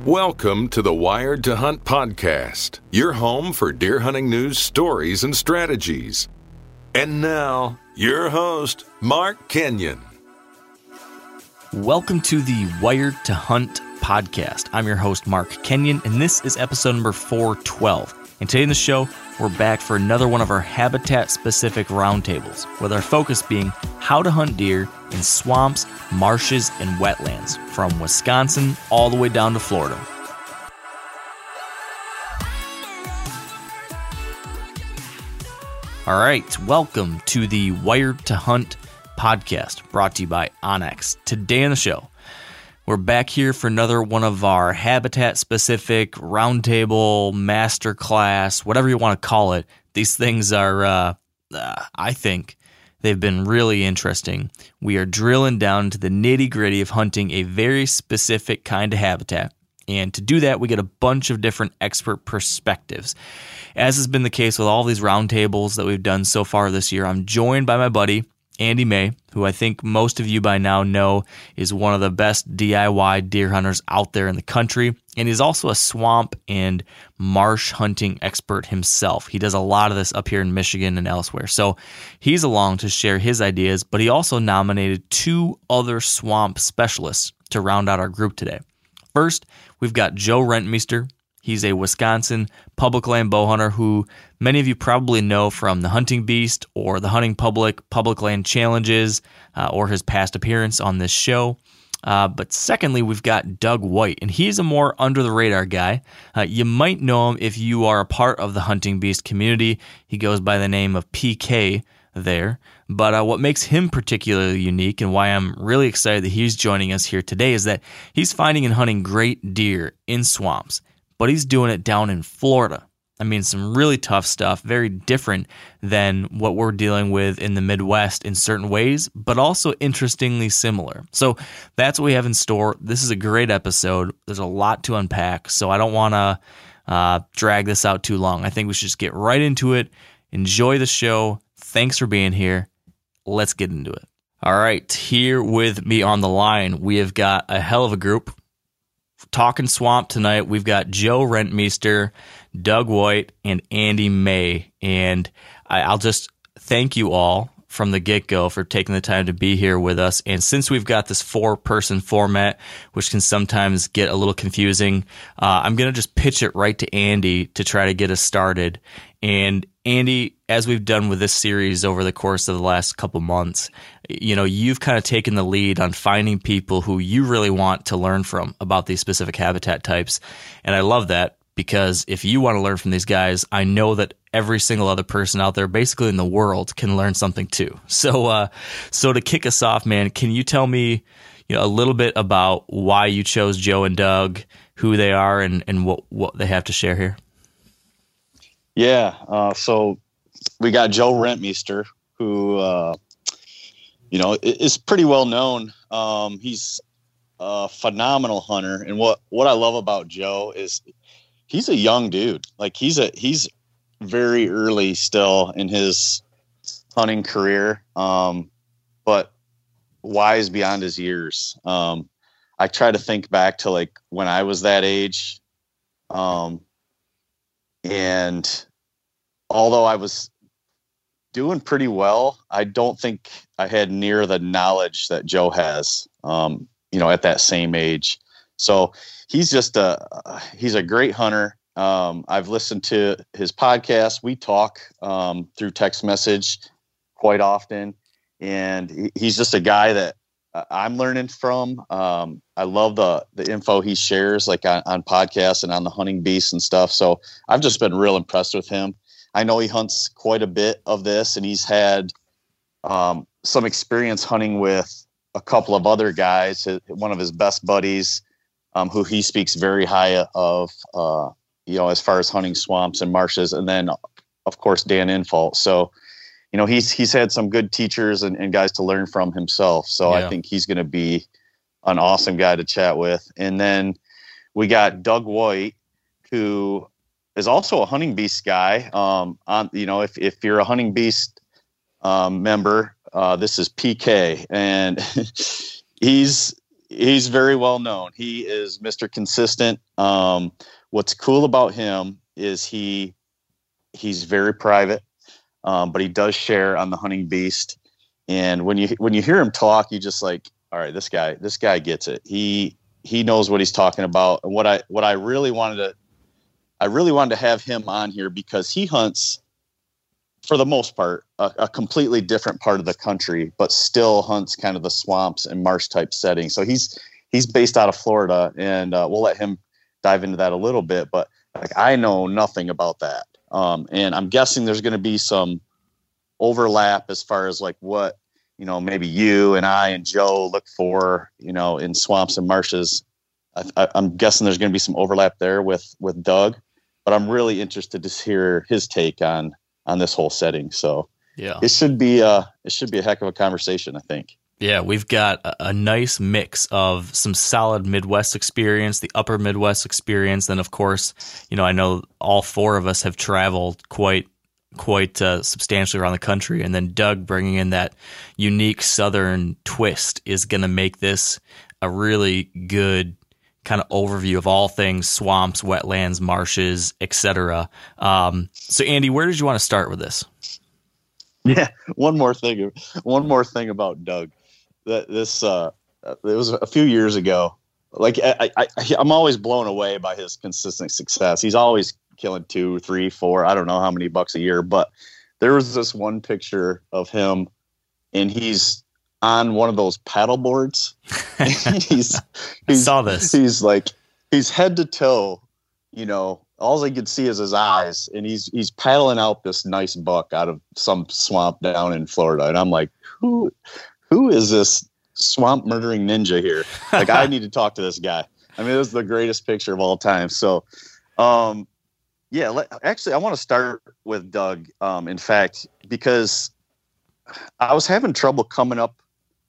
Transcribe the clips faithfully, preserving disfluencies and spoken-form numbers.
Welcome to the Wired to Hunt podcast, your home for deer hunting news, stories, and strategies. And now, your host, Mark Kenyon. Welcome to the Wired to Hunt podcast. I'm your host, Mark Kenyon, and this is episode number four twelve. And today in the show, we're back for another one of our habitat-specific roundtables, with our focus being how to hunt deer in swamps, marshes, and wetlands, from Wisconsin all the way down to Florida. All right, welcome to the Wired to Hunt podcast, brought to you by onX. Today on the show, we're back here for another one of our habitat-specific roundtable, masterclass, whatever you want to call it. These things are, uh, uh, I think, they've been really interesting. We are drilling down to the nitty-gritty of hunting a very specific kind of habitat. And to do that, we get a bunch of different expert perspectives. As has been the case with all these roundtables that we've done so far this year, I'm joined by my buddy, Andy May, who I think most of you by now know is one of the best D I Y deer hunters out there in the country. And he's also a swamp and marsh hunting expert himself. He does a lot of this up here in Michigan and elsewhere. So he's along to share his ideas, but he also nominated two other swamp specialists to round out our group today. First, we've got Joe Rentmeester. He's a Wisconsin public land bow hunter who many of you probably know from the Hunting Beast or the Hunting Public Public Land Challenges uh, or his past appearance on this show. Uh, but secondly, we've got Doug White, and he's a more under-the-radar guy. Uh, you might know him if you are a part of the Hunting Beast community. He goes by the name of P K there. But uh, what makes him particularly unique and why I'm really excited that he's joining us here today is that he's finding and hunting great deer in swamps, but he's doing it down in Florida. I mean, some really tough stuff, very different than what we're dealing with in the Midwest in certain ways, but also interestingly similar. So that's what we have in store. This is a great episode. There's a lot to unpack, so I don't want to uh, drag this out too long. I think we should just get right into it. Enjoy the show. Thanks for being here. Let's get into it. All right, here with me on the line, we have got a hell of a group. Talking swamp tonight, we've got Joe Rentmeester, Doug White, and Andy May. And I, I'll just thank you all from the get-go for taking the time to be here with us. And since we've got this four-person format, which can sometimes get a little confusing, uh, I'm going to just pitch it right to Andy to try to get us started. And Andy, as we've done with this series over the course of the last couple months, you know, you've kind of taken the lead on finding people who you really want to learn from about these specific habitat types. And I love that, because if you want to learn from these guys, I know that every single other person out there basically in the world can learn something too. So uh, so to kick us off, man, can you tell me, you know, a little bit about why you chose Joe and Doug, who they are, and, and what, what they have to share here? Yeah, uh, so we got Joe Rentmeester, who, uh, you know, is pretty well known. Um, he's a phenomenal hunter, and what, what I love about Joe is he's a young dude. Like he's a he's very early still in his hunting career, um, but wise beyond his years. Um, I try to think back to like when I was that age, um, and although I was doing pretty well, I don't think I had near the knowledge that Joe has, um, you know, at that same age. So he's just a, he's a great hunter. Um, I've listened to his podcast. We talk um, through text message quite often, and he's just a guy that I'm learning from. Um, I love the, the info he shares, like on, on podcasts and on the Hunting Beast and stuff. So I've just been real impressed with him. I know he hunts quite a bit of this, and he's had um, some experience hunting with a couple of other guys. One of his best buddies, um, who he speaks very high of, uh, you know, as far as hunting swamps and marshes, and then, of course, Dan Infalt. So, you know, he's he's had some good teachers and, and guys to learn from himself. So yeah. I think he's going to be an awesome guy to chat with. And then we got Doug White, who is also a Hunting Beast guy. Um, on you know, if if you're a Hunting Beast um, member, uh, this is P K, and he's he's very well known. He is Mister Consistent. Um, what's cool about him is he he's very private, um, but he does share on the Hunting Beast. And when you when you hear him talk, you just like, all right, this guy this guy gets it. He he knows what he's talking about. And what I what I really wanted to I really wanted to have him on here because he hunts, for the most part, a, a completely different part of the country, but still hunts kind of the swamps and marsh type setting. So he's he's based out of Florida, and uh, we'll let him dive into that a little bit. But like, I know nothing about that, um, and I'm guessing there's going to be some overlap as far as like what, you know, maybe you and I and Joe look for, you know, in swamps and marshes. I, I, I'm guessing there's going to be some overlap there with with Doug, but I'm really interested to hear his take on on this whole setting. So yeah, it should be uh it should be a heck of a conversation, I think. Yeah, we've got a, a nice mix of some solid Midwest experience, the upper Midwest experience, then of course, you know, I know all four of us have traveled quite quite uh, substantially around the country, and then Doug bringing in that unique Southern twist is going to make this a really good kind of overview of all things swamps, wetlands, marshes, et cetera. Um, so, Andy, where did you want to start with this? Yeah, one more thing. One more thing about Doug. That this uh, it was a few years ago. Like I, I, I'm always blown away by his consistent success. He's always killing two, three, four. I don't know how many bucks a year, but there was this one picture of him, and he's on one of those paddle boards. he's, he's, I saw this. He's like, he's head to toe, you know, all I could see is his eyes, and he's, he's paddling out this nice buck out of some swamp down in Florida. And I'm like, who, who is this swamp murdering ninja here? Like, I need to talk to this guy. I mean, it was the greatest picture of all time. So, um, yeah, let, actually, I want to start with Doug. Um, in fact, because I was having trouble coming up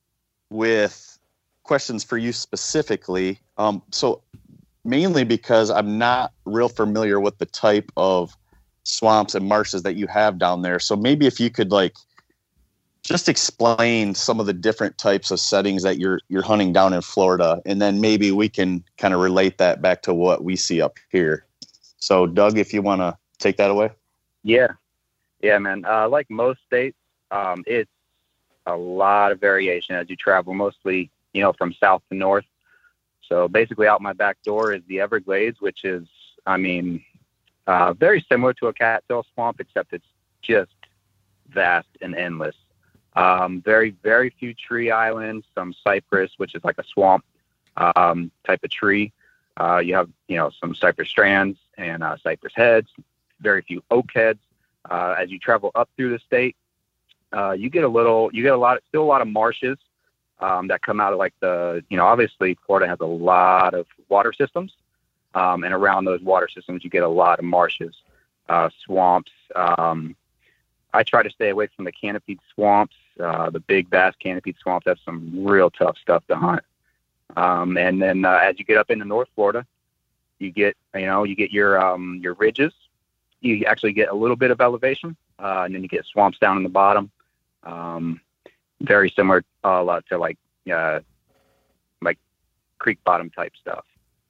with questions for you specifically. Um, so mainly because I'm not real familiar with the type of swamps and marshes that you have down there. So maybe if you could like just explain some of the different types of settings that you're you're hunting down in Florida, and then maybe we can kind of relate that back to what we see up here. So Doug, if you want to take that away. Yeah. Yeah, man. Uh, like most states, um, it's a lot of variation as you travel, mostly, you know, from south to north. So basically out my back door is the Everglades, which is, I mean, uh, very similar to a cattail swamp, except it's just vast and endless. Um, very, very few tree islands, some cypress, which is like a swamp um, type of tree. Uh, you have, you know, some cypress strands and uh, cypress heads, very few oak heads. Uh, as you travel up through the state, uh, you get a little, you get a lot, still a lot of marshes um, that come out of like the, you know, obviously Florida has a lot of water systems. Um, and around those water systems, you get a lot of marshes, uh, swamps. Um, I try to stay away from the canopied swamps, uh, the big, vast canopied swamps. That's some real tough stuff to hunt. Um, and then uh, as you get up into North Florida, you get, you know, you get your um, your ridges. You actually get a little bit of elevation, uh, and then you get swamps down in the bottom. Um, very similar uh, to like uh, like creek bottom type stuff.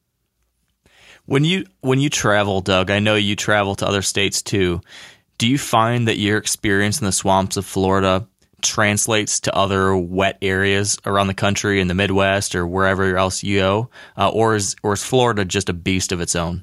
When you when you travel, Doug, I know you travel to other states too. Do you find that your experience in the swamps of Florida translates to other wet areas around the country in the Midwest or wherever else you go, uh, or is or is Florida just a beast of its own?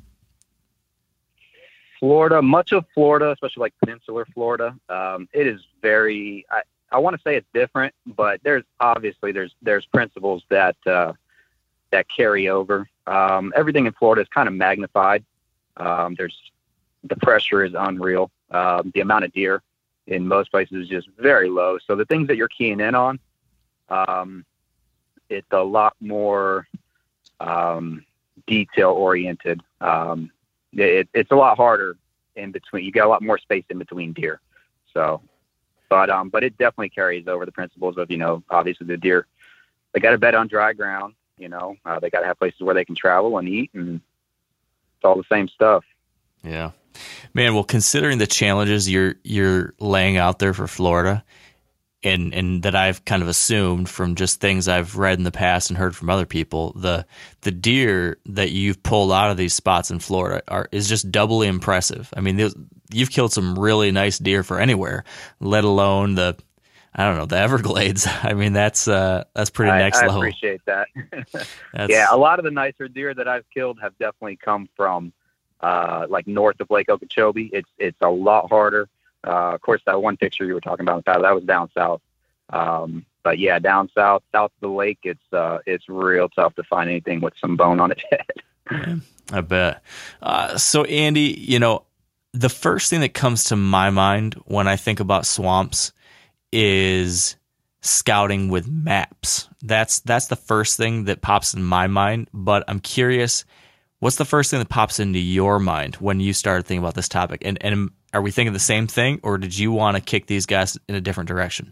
Florida, much of Florida, especially like peninsular Florida, um, it is very. I, I want to say it's different, but there's obviously there's there's principles that uh, that carry over. Um, everything in Florida is kind of magnified. Um, there's the pressure is unreal. Um, the amount of deer in most places is just very low. So the things that you're keying in on, um, it's a lot more um, detail oriented. Um, it, it's a lot harder in between. You got a lot more space in between deer. So, but um, but it definitely carries over the principles of, you know, obviously the deer, they got to bed on dry ground. You know, uh, they got to have places where they can travel and eat, and it's all the same stuff. Yeah. Man, well, considering the challenges you're you're laying out there for Florida, and and that I've kind of assumed from just things I've read in the past and heard from other people, the the deer that you've pulled out of these spots in Florida are is just doubly impressive. I mean, you've killed some really nice deer for anywhere, let alone the I don't know the Everglades. I mean, that's uh, that's pretty I, next I level. I appreciate that. Yeah, a lot of the nicer deer that I've killed have definitely come from uh, like north of Lake Okeechobee. It's it's a lot harder. Uh, of course, that one picture you were talking about, that was down south. Um, but yeah, down south, south of the lake, it's uh, it's real tough to find anything with some bone on its head. Yeah, I bet. Uh, so, Andy, you know, the first thing that comes to my mind when I think about swamps is scouting with maps. That's that's the first thing that pops in my mind. But I'm curious, what's the first thing that pops into your mind when you started thinking about this topic? And and are we thinking the same thing, or did you want to kick these guys in a different direction?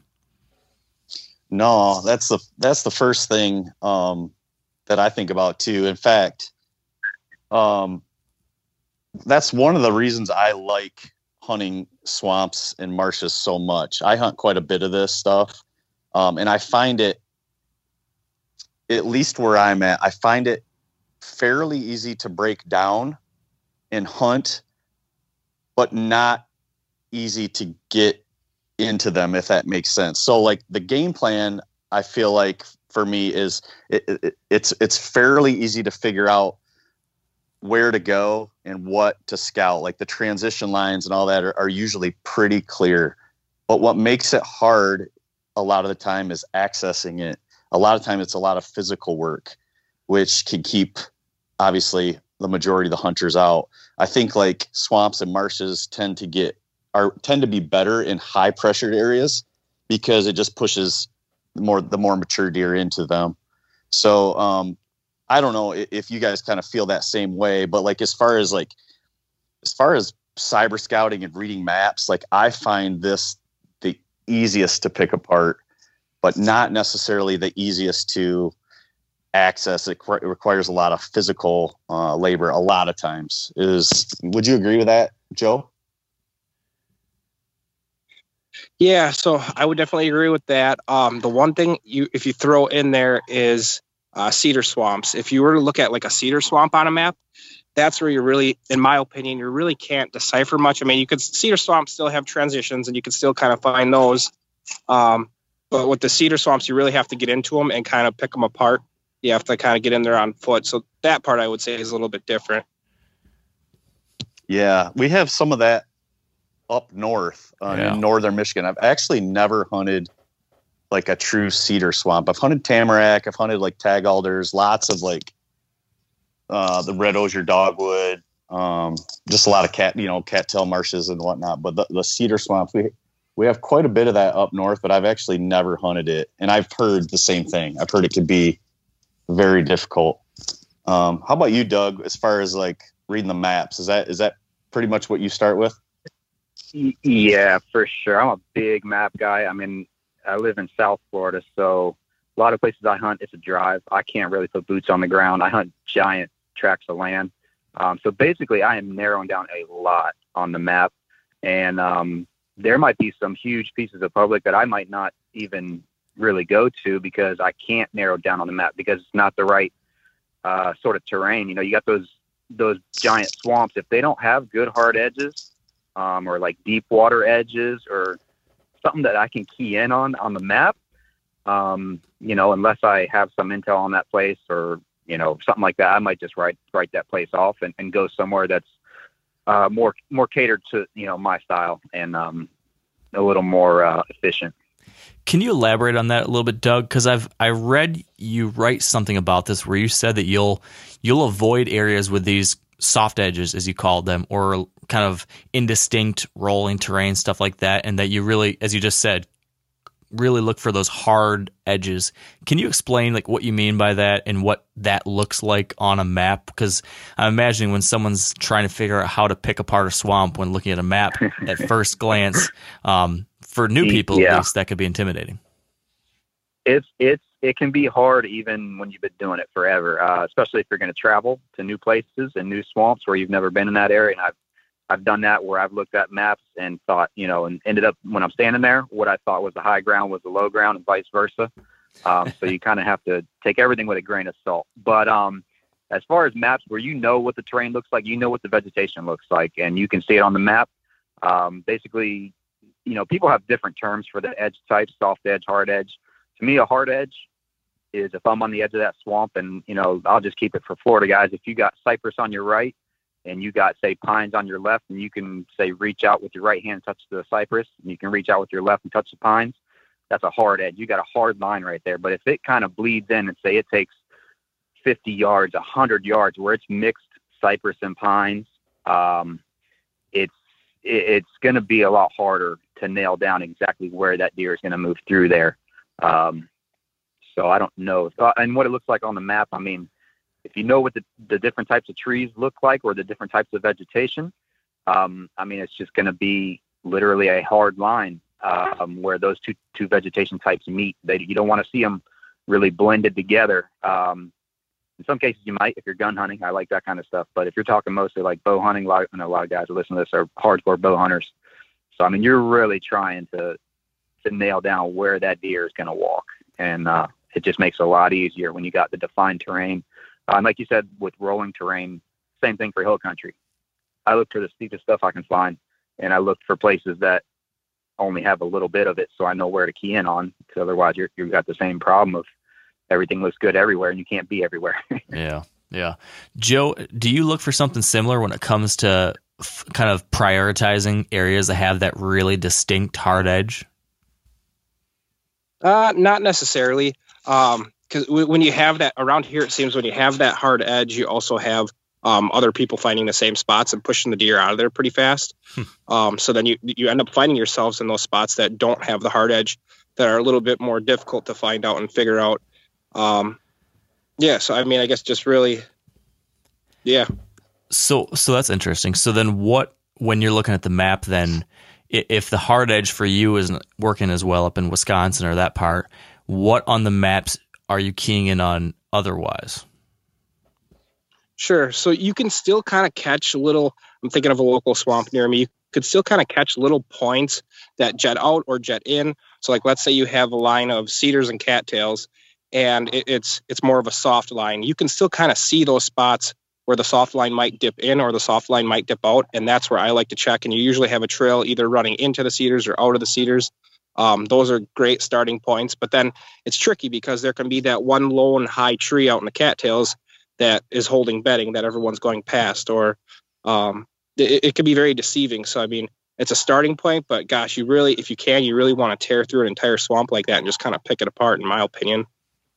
No, that's the that's the first thing um, that I think about too. In fact, um, that's one of the reasons I like hunting swamps and marshes so much. I hunt quite a bit of this stuff, um, and I find it, at least where I'm at, I find it fairly easy to break down and hunt, but not easy to get into them, if that makes sense. So like the game plan, I feel like for me is it, it, it's it's fairly easy to figure out where to go and what to scout. Like the transition lines and all that are, are usually pretty clear. But what makes it hard a lot of the time is accessing it. A lot of time it's a lot of physical work, which can keep obviously the majority of the hunters out. I think like swamps and marshes tend to get are tend to be better in high pressured areas because it just pushes more the more mature deer into them. So um, I don't know if you guys kind of feel that same way, but like as far as like as far as cyber scouting and reading maps, like I find this the easiest to pick apart, but not necessarily the easiest to access. It, it requires a lot of physical uh, labor a lot of times. Is would you agree with that, Joe? Yeah, so I would definitely agree with that. Um, the one thing you, if you throw in there is uh, cedar swamps. If you were to look at like a cedar swamp on a map, that's where you really, in my opinion, you really can't decipher much. I mean, you could cedar swamps still have transitions, and you can still kind of find those. Um, but with the cedar swamps, you really have to get into them and kind of pick them apart. You have to kind of get in there on foot. So that part I would say is a little bit different. Yeah, we have some of that up north uh, yeah. in northern Michigan. I've actually never hunted like a true cedar swamp. I've hunted tamarack. I've hunted like tag alders, lots of like uh, the red osier dogwood, um, just a lot of cat, you know, cattail marshes and whatnot. But the, the cedar swamps, we we have quite a bit of that up north, but I've actually never hunted it. And I've heard the same thing. I've heard it could be very difficult. Um, how about you, Doug, as far as like reading the maps? Is that is that pretty much what you start with? Yeah, for sure. I'm a big map guy. I mean, I live in South Florida, so a lot of places I hunt, it's a drive. I can't really put boots on the ground. I hunt giant tracts of land. Um, so basically, I am narrowing down a lot on the map. And um, there might be some huge pieces of public that I might not even really go to because I can't narrow down on the map because it's not the right uh, sort of terrain. You know, you got those those giant swamps. If they don't have good hard edges, Um, or like deep water edges or something that I can key in on on the map, um, you know, unless I have some intel on that place or, you know, something like that, I might just write write that place off and, and go somewhere that's uh, more more catered to, you know, my style and um, a little more uh, efficient. Can you elaborate on that a little bit, Doug? Because I've I read you write something about this where you said that you'll you'll avoid areas with these soft edges, as you called them, or kind of indistinct rolling terrain, stuff like that, and that you really, as you just said, really look for those hard edges. Can you explain like what you mean by that and what that looks like on a map? Because I'm imagining when someone's trying to figure out how to pick apart a swamp when looking at a map at first glance, um, for new people yeah. at least, that could be intimidating. It's it's it can be hard even when you've been doing it forever, uh, especially if you're going to travel to new places and new swamps where you've never been in that area. And I've I've done that where I've looked at maps and thought, you know, and ended up when I'm standing there, what I thought was the high ground was the low ground and vice versa. Um, so you kind of have to take everything with a grain of salt. But um, as far as maps where you know what the terrain looks like, you know what the vegetation looks like, and you can see it on the map. Um, basically, you know, people have different terms for the edge types, soft edge, hard edge. To me, a hard edge is if I'm on the edge of that swamp, and, you know, I'll just keep it for Florida guys. If you got cypress on your right and you got, say, pines on your left, and you can, say, reach out with your right hand, touch the cypress, and you can reach out with your left and touch the pines, that's a hard edge. You got a hard line right there. But if it kind of bleeds in and, say, it takes fifty yards, one hundred yards, where it's mixed cypress and pines, um, it's it, it's going to be a lot harder to nail down exactly where that deer is going to move through there. Um, so I don't know. Uh, and what it looks like on the map, I mean, if you know what the, the different types of trees look like or the different types of vegetation, um, I mean, it's just going to be literally a hard line um, where those two two vegetation types meet. They, you don't want to see them really blended together. Um, in some cases, you might if you're gun hunting. I like that kind of stuff. But if you're talking mostly like bow hunting, a lot, I know a lot of guys who listen to this are hardcore bow hunters. So, I mean, you're really trying to to nail down where that deer is going to walk. And uh, it just makes it a lot easier when you got the defined terrain. Uh, and like you said, with rolling terrain, same thing for hill country. I look for the steepest stuff I can find, and I look for places that only have a little bit of it, so I know where to key in on, because otherwise you're, you've got the same problem of everything looks good everywhere, and you can't be everywhere. Yeah, yeah. Joe, do you look for something similar when it comes to f- kind of prioritizing areas that have that really distinct hard edge? Uh, not necessarily. Um, because when you have that around here, it seems when you have that hard edge, you also have um, other people finding the same spots and pushing the deer out of there pretty fast. Hmm. Um, so then you you end up finding yourselves in those spots that don't have the hard edge, that are a little bit more difficult to find out and figure out. Um, yeah. So I mean, I guess just really, yeah. So so that's interesting. So then, what when you're looking at the map, then if the hard edge for you isn't working as well up in Wisconsin or that part, what on the maps are you keying in on otherwise? Sure. So you can still kind of catch little, I'm thinking of a local swamp near me. You could still kind of catch little points that jet out or jet in. So like, let's say you have a line of cedars and cattails, and it, it's, it's more of a soft line. You can still kind of see those spots where the soft line might dip in or the soft line might dip out. And that's where I like to check. And you usually have a trail either running into the cedars or out of the cedars. Um, those are great starting points, but then it's tricky because there can be that one lone high tree out in the cattails that is holding bedding that everyone's going past, or um, it, it can be very deceiving. So, I mean, it's a starting point, but gosh, you really, if you can, you really want to tear through an entire swamp like that and just kind of pick it apart, in my opinion.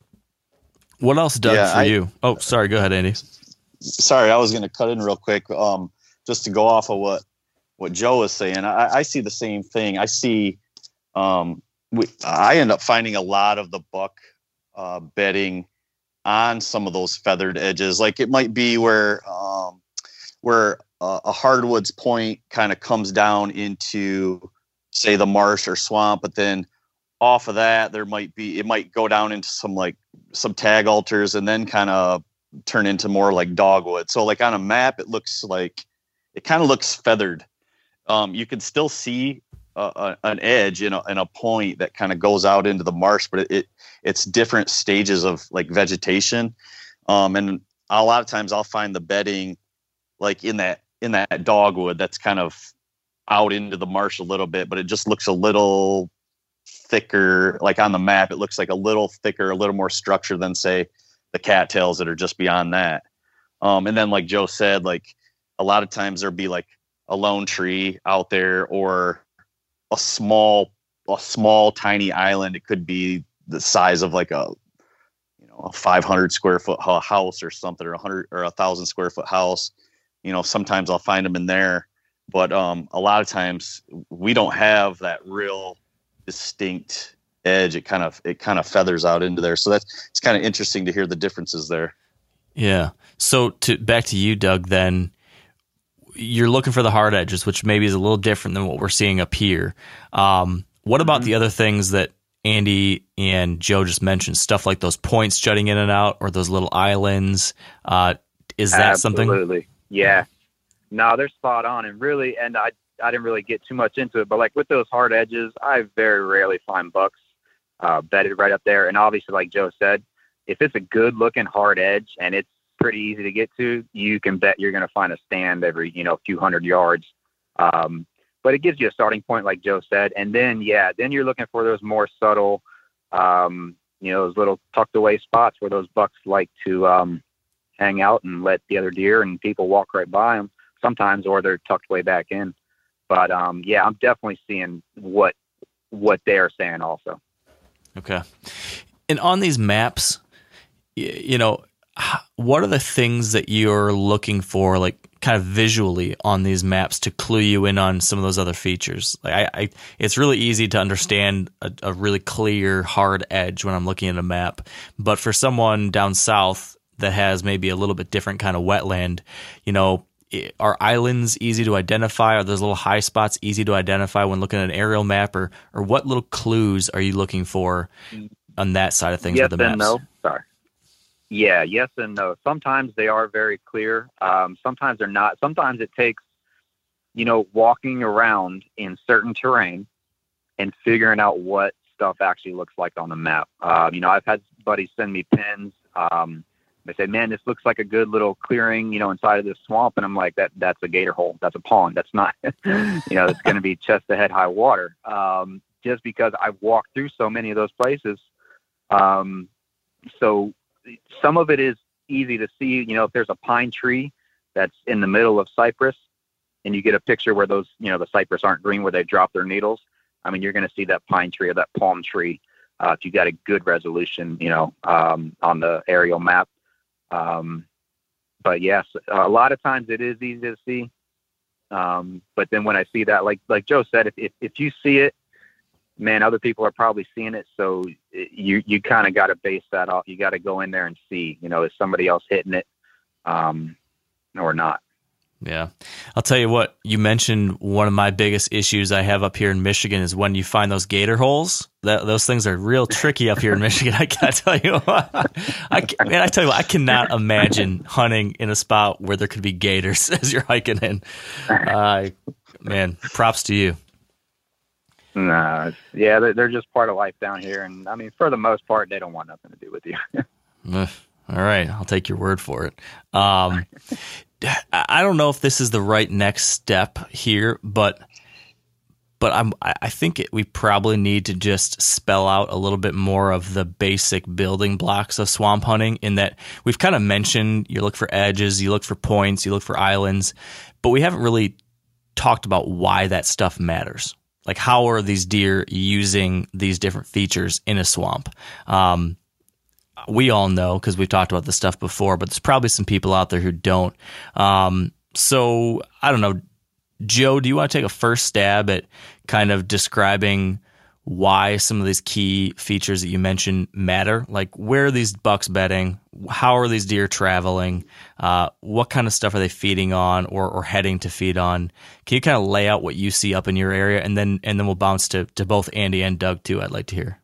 What else, Doug, yeah, for I, you? Oh, sorry. Go ahead, Andy. Sorry, I was going to cut in real quick. Um, just to go off of what, what Joe was saying. I, I see the same thing. I see, Um, we, I end up finding a lot of the buck uh, bedding on some of those feathered edges. Like it might be where um, where uh, a hardwoods point kind of comes down into, say, the marsh or swamp, but then off of that there might be it might go down into some like some tag altars and then kind of turn into more like dogwood. So like on a map, it looks like it kind of looks feathered. Um, you can still see Uh, an edge in a, in a point that kind of goes out into the marsh, but it, it it's different stages of like vegetation. Um, and a lot of times I'll find the bedding like in that, in that dogwood that's kind of out into the marsh a little bit, but it just looks a little thicker. Like on the map, it looks like a little thicker, a little more structured than say the cattails that are just beyond that. Um, and then like Joe said, like a lot of times there'll be like a lone tree out there or a small, a small, tiny island. It could be the size of like a, you know, a five hundred square foot house or something, or a hundred or a thousand square foot house. You know, sometimes I'll find them in there, but um, a lot of times we don't have that real distinct edge. It kind of, it kind of feathers out into there. So that's, it's kind of interesting to hear the differences there. Yeah. So to back to you, Doug, then, you're looking for the hard edges, which maybe is a little different than what we're seeing up here. Um, what about mm-hmm. the other things that Andy and Joe just mentioned? Stuff like those points jutting in and out, or those little islands. Uh, is that Absolutely. something? Absolutely. Yeah. no, they're spot on. And really, and I, I didn't really get too much into it, but like with those hard edges, I very rarely find bucks uh, bedded right up there. And obviously, like Joe said, if it's a good looking hard edge and it's pretty easy to get to, you can bet you're going to find a stand every, you know, few hundred yards. Um, but it gives you a starting point, like Joe said. And then, yeah, then you're looking for those more subtle, um, you know, those little tucked away spots where those bucks like to um, hang out and let the other deer and people walk right by them sometimes, or they're tucked way back in. But um, yeah, I'm definitely seeing what, what they're saying also. Okay. And on these maps, you know, what are the things that you're looking for, like kind of visually on these maps to clue you in on some of those other features? Like I, I it's really easy to understand a, a really clear, hard edge when I'm looking at a map. But for someone down south that has maybe a little bit different kind of wetland, you know, are islands easy to identify? Are those little high spots easy to identify when looking at an aerial map? Or, or what little clues are you looking for on that side of things yes with the maps? And no. Sorry. Yeah, yes and no. Sometimes they are very clear. Um, sometimes they're not. Sometimes it takes, you know, walking around in certain terrain and figuring out what stuff actually looks like on the map. Um, you know, I've had buddies send me pins. Um, they say, man, this looks like a good little clearing, you know, inside of this swamp. And I'm like, that that's a gator hole. That's a pond. That's not, you know, it's going to be chest to head high water. Um, just because I've walked through so many of those places. Um, so, some of it is easy to see, you know, if there's a pine tree that's in the middle of cypress and you get a picture where those, you know, the cypress aren't green where they drop their needles. I mean, you're going to see that pine tree or that palm tree. Uh, if you got a good resolution, you know, um, on the aerial map. Um, but yes, a lot of times it is easy to see. Um, but then when I see that, like, like Joe said, if, if, if you see it, man, other people are probably seeing it. So you, you kind of got to base that off. You got to go in there and see, you know, is somebody else hitting it, um, or not? Yeah. I'll tell you what, you mentioned one of my biggest issues I have up here in Michigan is when you find those gator holes. That, those things are real tricky up here in Michigan. I gotta tell you, I, man, I tell you what, I cannot imagine hunting in a spot where there could be gators as you're hiking in. Uh, man, props to you. No, yeah, they're, they're just part of life down here. And I mean, for the most part, they don't want nothing to do with you. All right. I'll take your word for it. Um, I don't know if this is the right next step here, but but I'm, I think it, we probably need to just spell out a little bit more of the basic building blocks of swamp hunting, in that we've kind of mentioned you look for edges, you look for points, you look for islands, but we haven't really talked about why that stuff matters. Like, how are these deer using these different features in a swamp? Um, we all know because we've talked about this stuff before, but there's probably some people out there who don't. Um, so I don't know, Joe, do you want to take a first stab at kind of describing why some of these key features that you mentioned matter? Like, where are these bucks bedding? How are these deer traveling? Uh, what kind of stuff are they feeding on or, or heading to feed on? Can you kind of lay out what you see up in your area? And then and then we'll bounce to, to both Andy and Doug too. I'd like to hear.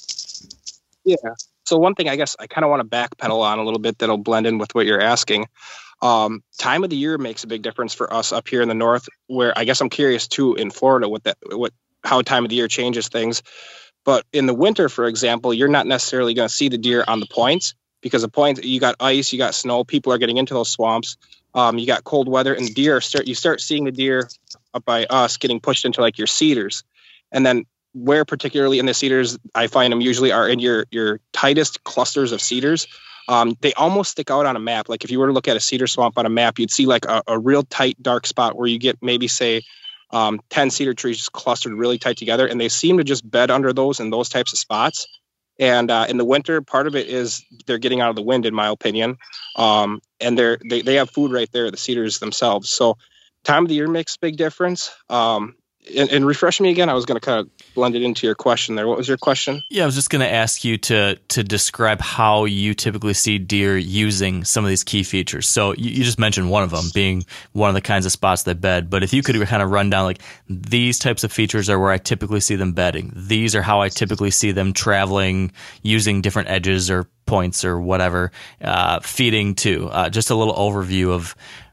Yeah. So one thing I guess I kind of want to backpedal on a little bit that'll blend in with what you're asking. Um, time of the year makes a big difference for us up here in the north, where I guess I'm curious too in Florida what that what how time of the year changes things. But in the winter, for example, you're not necessarily going to see the deer on the points, because the points, you got ice, you got snow, people are getting into those swamps. Um, you got cold weather, and deer start you start seeing the deer up by us getting pushed into like your cedars. And then where particularly in the cedars, I find them usually are in your your tightest clusters of cedars. Um, they almost stick out on a map. Like if you were to look at a cedar swamp on a map, you'd see like a, a real tight, dark spot where you get maybe say um, ten cedar trees just clustered really tight together. And they seem to just bed under those in those types of spots. And uh, in the winter, part of it is they're getting out of the wind, in my opinion. Um, and they're, they they have food right there, the cedars themselves. So time of the year makes a big difference. Um, And, and refresh me again. I was going to kind of blend it into your question there. What was your question? Yeah, I was just going to ask you to to describe how you typically see deer using some of these key features. So you, you just mentioned one of them being one of the kinds of spots they bed. But if you could kind of run down, like, these types of features are where I typically see them bedding. These are how I typically see them traveling, using different edges or points or whatever, uh, feeding too. Uh, just a little overview of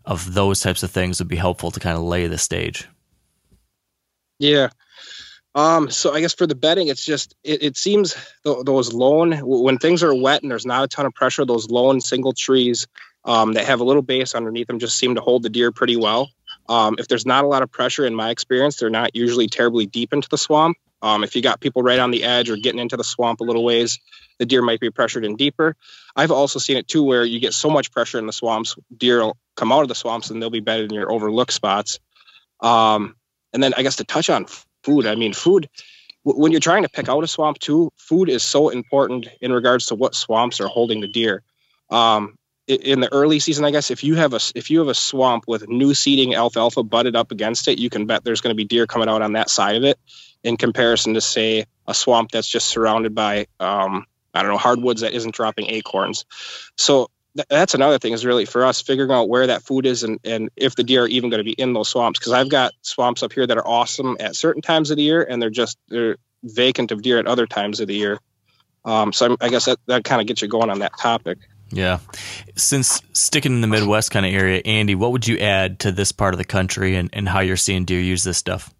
of those types of things would be helpful to kind of lay the stage. Yeah. Um, so I guess for the bedding, it's just, it, it seems th- those lone, when things are wet and there's not a ton of pressure, those lone single trees um, that have a little base underneath them just seem to hold the deer pretty well. Um, if there's not a lot of pressure, in my experience, they're not usually terribly deep into the swamp. Um, if you got people right on the edge or getting into the swamp a little ways, the deer might be pressured in deeper. I've also seen it too, where you get so much pressure in the swamps, deer will come out of the swamps and they'll be bedded in your overlooked spots. Um, and then I guess to touch on food, I mean, food, w- when you're trying to pick out a swamp too, food is so important in regards to what swamps are holding the deer. Um, in the early season, I guess, if you have a if you have a swamp with new seeding alfalfa butted up against it, you can bet there's going to be deer coming out on that side of it, in comparison to, say, a swamp that's just surrounded by, um, I don't know, hardwoods that isn't dropping acorns. So th- that's another thing, is really for us figuring out where that food is and, and if the deer are even going to be in those swamps. Because I've got swamps up here that are awesome at certain times of the year, and they're just they're vacant of deer at other times of the year. Um, so I'm, I guess that, that kind of gets you going on that topic. Yeah. Since sticking in the Midwest kind of area, Andy, what would you add to this part of the country and, and how you're seeing deer use this stuff?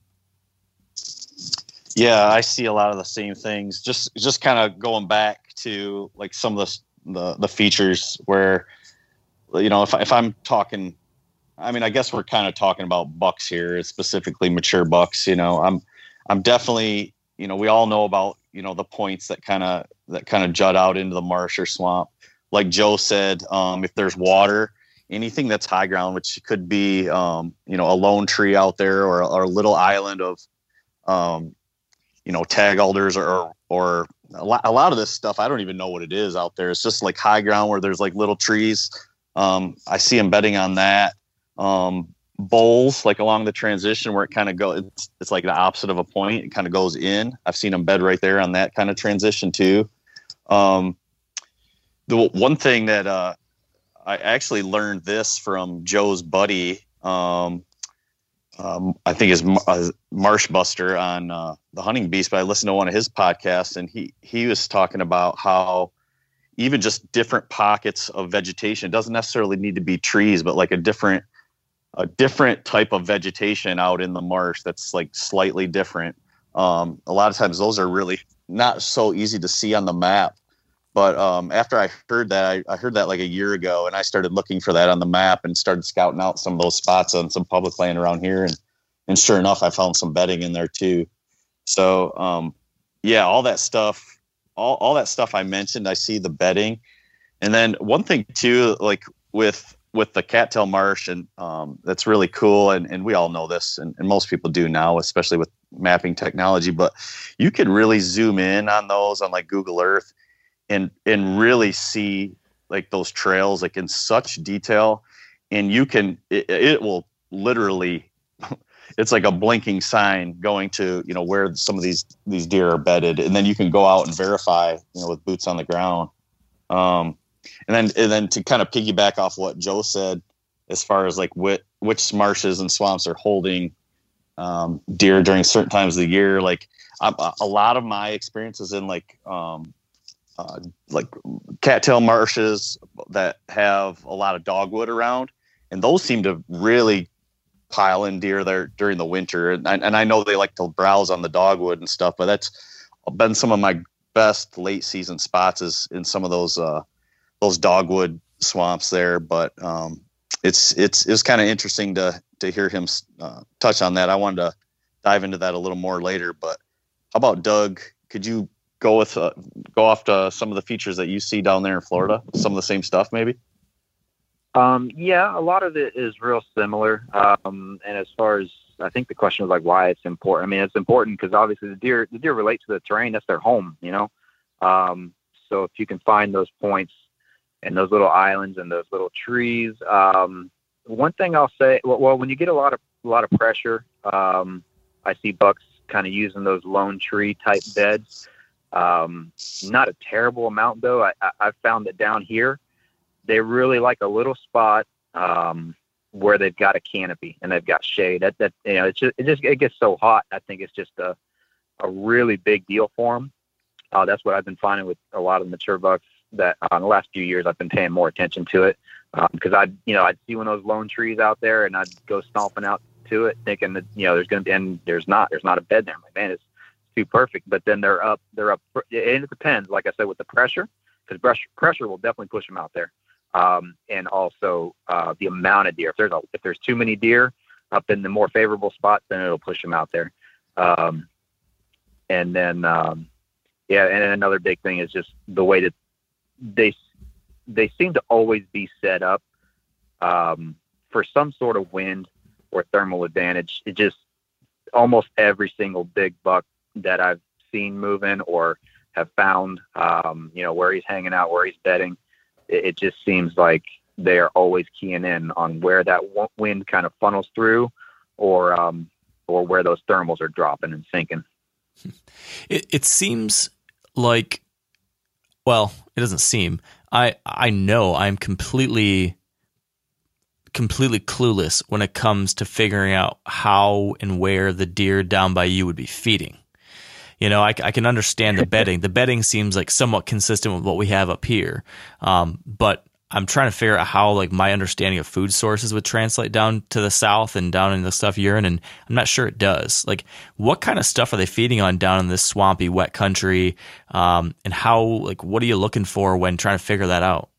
Yeah, I see a lot of the same things. Just just kind of going back to like some of the the, the features where, you know, if if I'm talking, I mean, I guess we're kind of talking about bucks here, specifically mature bucks. You know, I'm I'm definitely, you know, we all know about, you know, the points that kind of that kind of jut out into the marsh or swamp. Like Joe said, um, if there's water, anything that's high ground, which could be, um, you know, a lone tree out there or, or a little island of, um, you know, tag alders or, or a lot, a lot of this stuff, I don't even know what it is out there. It's just like high ground where there's like little trees. Um, I see them bedding on that. Um, bowls, like along the transition where it kind of goes, it's, it's like the opposite of a point. It kind of goes in. I've seen them bed right there on that kind of transition too. Um, the one thing that, uh, I actually learned this from Joe's buddy. Um, um, I think is uh, Marsh Buster on uh, the Hunting Beast, but I listened to one of his podcasts, and he he was talking about how even just different pockets of vegetation, it doesn't necessarily need to be trees, but like a different a different type of vegetation out in the marsh that's like slightly different. Um, a lot of times those are really not so easy to see on the map. But um, after I heard that, I, I heard that like a year ago, and I started looking for that on the map and started scouting out some of those spots on some public land around here. And, and sure enough, I found some bedding in there too. So um, yeah, all that stuff, all, all that stuff I mentioned, I see the bedding. And then one thing too, like with, with the cattail marsh, and um, that's really cool. And, and we all know this, and, and most people do now, especially with mapping technology, but you can really zoom in on those on like Google Earth and and really see like those trails like in such detail, and you can it, it will literally it's like a blinking sign going to, you know, where some of these these deer are bedded, and then you can go out and verify, you know, with boots on the ground. Um, and then and then to kind of piggyback off what Joe said, as far as like which which marshes and swamps are holding um, deer during certain times of the year, like I'm, a lot of my experiences in like um, Uh, like cattail marshes that have a lot of dogwood around, and those seem to really pile in deer there during the winter. And I, and I know they like to browse on the dogwood and stuff, but that's been some of my best late season spots is in some of those uh, those dogwood swamps there. But um, it's it's it's kind of interesting to to hear him uh, touch on that. I wanted to dive into that a little more later. But how about Doug? Could you go with uh, go off to some of the features that you see down there in Florida? Some of the same stuff, maybe. Um, yeah, a lot of it is real similar. Um, and as far as I think the question was like why it's important. I mean, it's important because obviously the deer the deer relate to the terrain. That's their home, you know. Um, so if you can find those points and those little islands and those little trees, um, one thing I'll say, well, well, when you get a lot of a lot of pressure, um, I see bucks kind of using those lone tree type beds. Um, not a terrible amount though. I, I, I've found that down here, they really like a little spot, um, where they've got a canopy and they've got shade. That, that, you know, it's just, it just, it gets so hot. I think it's just a, a really big deal for them. Uh, that's what I've been finding with a lot of the mature bucks that uh, in the last few years, I've been paying more attention to it. Because um, I'd, you know, I'd see one of those lone trees out there, and I'd go stomping out to it, thinking that, you know, there's going to be, and there's not, there's not a bed there. I'm like, man, it's too perfect. But then they're up, they're up, and it depends, like I said, with the pressure, because pressure, pressure will definitely push them out there. Um, and also uh, the amount of deer. If there's a, if there's too many deer up in the more favorable spots, then it'll push them out there. Um, and then, um, yeah, and another big thing is just the way that they they seem to always be set up um, for some sort of wind or thermal advantage. It just almost every single big buck that I've seen moving or have found, um, you know, where he's hanging out, where he's bedding, it, it just seems like they are always keying in on where that wind kind of funnels through, or um, or where those thermals are dropping and sinking. It, it seems like, well, it doesn't seem. I I know I'm completely completely clueless when it comes to figuring out how and where the deer down by you would be feeding. You know, I, I can understand the bedding. The bedding seems like somewhat consistent with what we have up here, um, but I'm trying to figure out how, like, my understanding of food sources would translate down to the south and down in the stuff you're in, and I'm not sure it does. Like, what kind of stuff are they feeding on down in this swampy, wet country, um, and how, like, what are you looking for when trying to figure that out?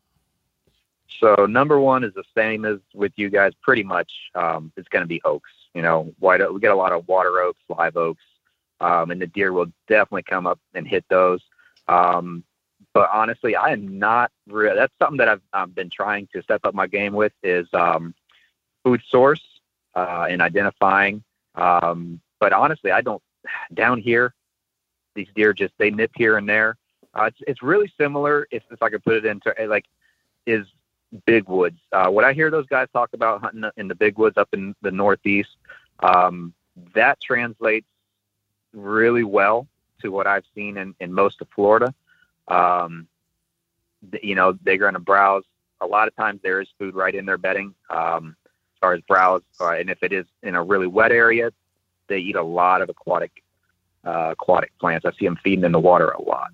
So number one is the same as with you guys, pretty much. Um, it's going to be oaks. You know, white oak, we get a lot of water oaks, live oaks, um, and the deer will definitely come up and hit those. Um, But honestly, I am not real. That's something that I've, I've been trying to step up my game with is um, food source uh, and identifying. Um, but honestly, I don't, down here, these deer just, they nip here and there. Uh, it's, it's really similar, if, if I could put it into, like, is big woods. Uh, what I hear those guys talk about hunting in the big woods up in the Northeast, um, that translates really well to what I've seen in, in most of Florida. Um, you know, they're going to browse. A lot of times there is food right in their bedding, um, as far as browse. Uh, and if it is in a really wet area, they eat a lot of aquatic, uh, aquatic plants. I see them feeding in the water a lot.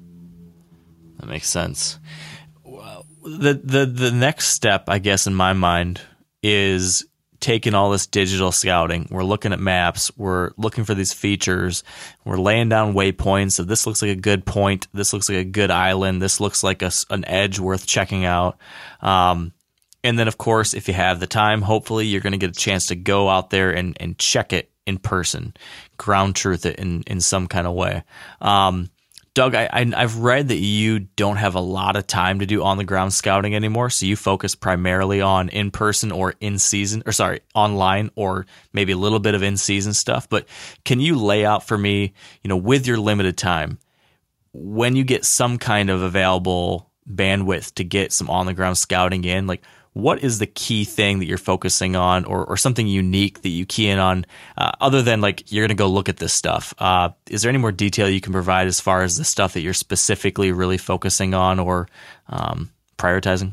That makes sense. Well, the, the, the next step, I guess, in my mind is taking all this digital scouting. We're looking at maps. We're looking for these features. We're laying down waypoints. So this looks like a good point. This looks like a good island. This looks like a, an edge worth checking out. Um, and then, of course, if you have the time, hopefully you're going to get a chance to go out there and, and check it in person, ground truth it in, in some kind of way. Um, Doug, I, I, I've read that you don't have a lot of time to do on-the-ground scouting anymore, so you focus primarily on in-person or in-season, or sorry, online, or maybe a little bit of in-season stuff. But can you lay out for me, you know, with your limited time, when you get some kind of available bandwidth to get some on-the-ground scouting in, like, what is the key thing that you're focusing on, or, or something unique that you key in on, uh, other than, like, you're going to go look at this stuff? Uh, is there any more detail you can provide as far as the stuff that you're specifically really focusing on or um, prioritizing?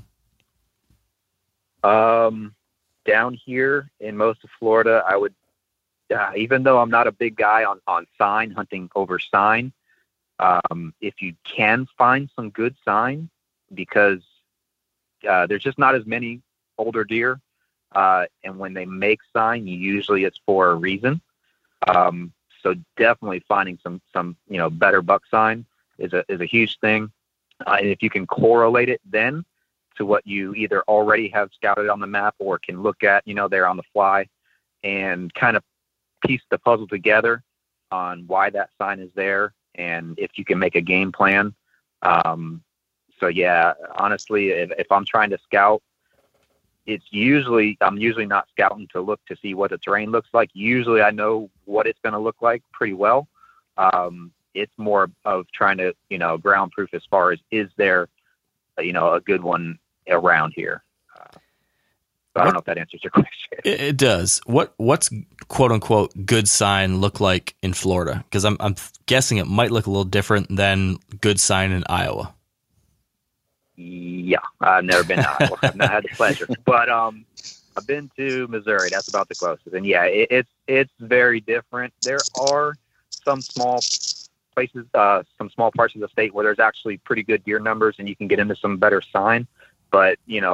Um, down here in most of Florida, I would, uh, even though I'm not a big guy on, on sign, hunting over sign, um, if you can find some good sign, because Uh, there's just not as many older deer. Uh, and when they make sign, usually it's for a reason. Um, so definitely finding some, some, you know, better buck sign is a, is a huge thing. Uh, and if you can correlate it then to what you either already have scouted on the map or can look at, you know, there on the fly, and kind of piece the puzzle together on why that sign is there. And if you can make a game plan, um, So yeah, honestly, if, if I'm trying to scout, it's usually, I'm usually not scouting to look to see what the terrain looks like. Usually I know what it's going to look like pretty well. Um, it's more of trying to, you know, ground proof as far as, is there, you know, a good one around here? Uh, so I don't know if that answers your question. It, it does. What, what's quote unquote good sign look like in Florida? Cause I'm, I'm guessing it might look a little different than good sign in Iowa. Yeah, I've never been to Iowa. I've not had the pleasure, but um, I've been to Missouri. That's about the closest. And yeah, it, it's it's very different. There are some small places, uh, some small parts of the state where there's actually pretty good deer numbers, and you can get into some better sign. But you know,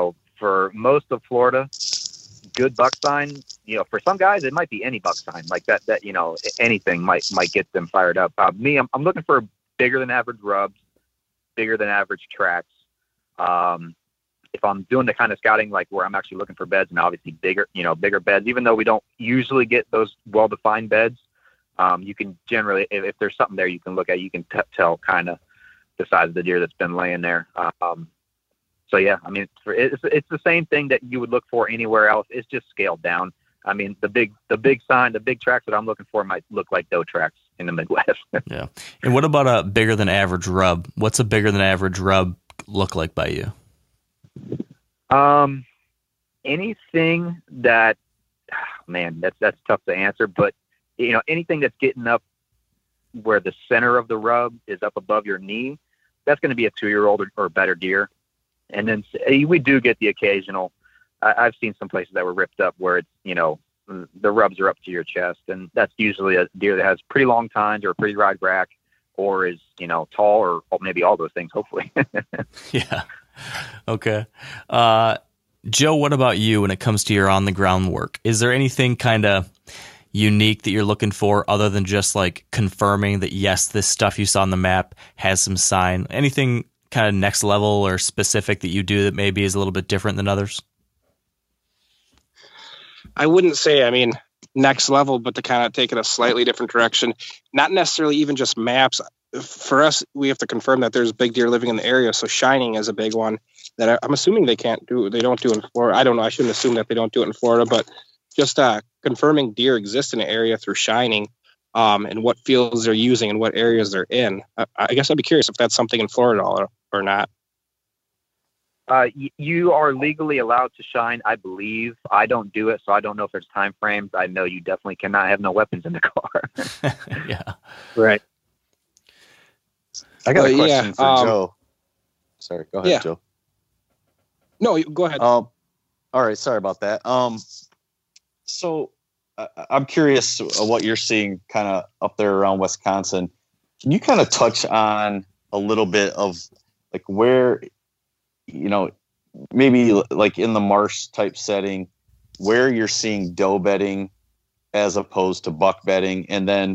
for most of Florida, good buck sign, you know, for some guys, it might be any buck sign like that, that, you know, anything might, might get them fired up. Uh, me, I'm, I'm looking for bigger than average rubs, bigger than average tracks. Um, if I'm doing the kind of scouting, like where I'm actually looking for beds, and obviously bigger, you know, bigger beds, even though we don't usually get those well-defined beds, um, you can generally, if, if there's something there you can look at, you can t- tell kind of the size of the deer that's been laying there. Um, so yeah, I mean, for, it's, it's the same thing that you would look for anywhere else. It's just scaled down. I mean, the big, the big sign, the big tracks that I'm looking for might look like doe tracks in the Midwest. Yeah. And what about a bigger than average rub? What's a bigger than average rub look like by you? Um, anything that, man, that's, that's tough to answer, but you know, anything that's getting up where the center of the rub is up above your knee, that's going to be a two-year-old or, or better deer. And then we do get the occasional, I, I've seen some places that were ripped up where it's, you know, the rubs are up to your chest, and that's usually a deer that has pretty long tines or a pretty wide rack, or is, you know, tall, or, or maybe all those things, hopefully. Yeah. Okay. Uh, Joe, what about you when it comes to your on the ground work? Is there anything kind of unique that you're looking for other than just like confirming that, yes, this stuff you saw on the map has some sign? Anything kind of next level or specific that you do that maybe is a little bit different than others? I wouldn't say, I mean, next level, but to kind of take it a slightly different direction. Not necessarily even just maps. For us, we have to confirm that there's big deer living in the area. So shining is a big one that I'm assuming they can't do. They don't do in Florida. I don't know. I shouldn't assume that they don't do it in Florida, but just uh, confirming deer exist in an area through shining, um, and what fields they're using and what areas they're in. I, I guess I'd be curious if that's something in Florida or, or not. Uh, y- you are legally allowed to shine, I believe. I don't do it, so I don't know if there's time frames. I know you definitely cannot have no weapons in the car. Yeah. Right. I got Well, a question yeah, for um, Joe. Sorry, go ahead, yeah. Joe. No, you- go ahead. Um, all right, sorry about that. Um, so uh, I'm curious what you're seeing kind of up there around Wisconsin. Can you kind of touch on a little bit of like where, you know, maybe like in the marsh type setting, where you're seeing doe bedding as opposed to buck bedding, and then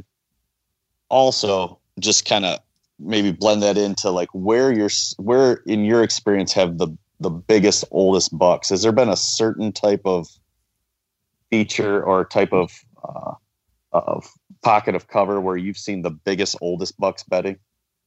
also just kind of maybe blend that into like where you're, where in your experience have the the biggest, oldest bucks? Has there been a certain type of feature or type of uh, of pocket of cover where you've seen the biggest, oldest bucks bedding?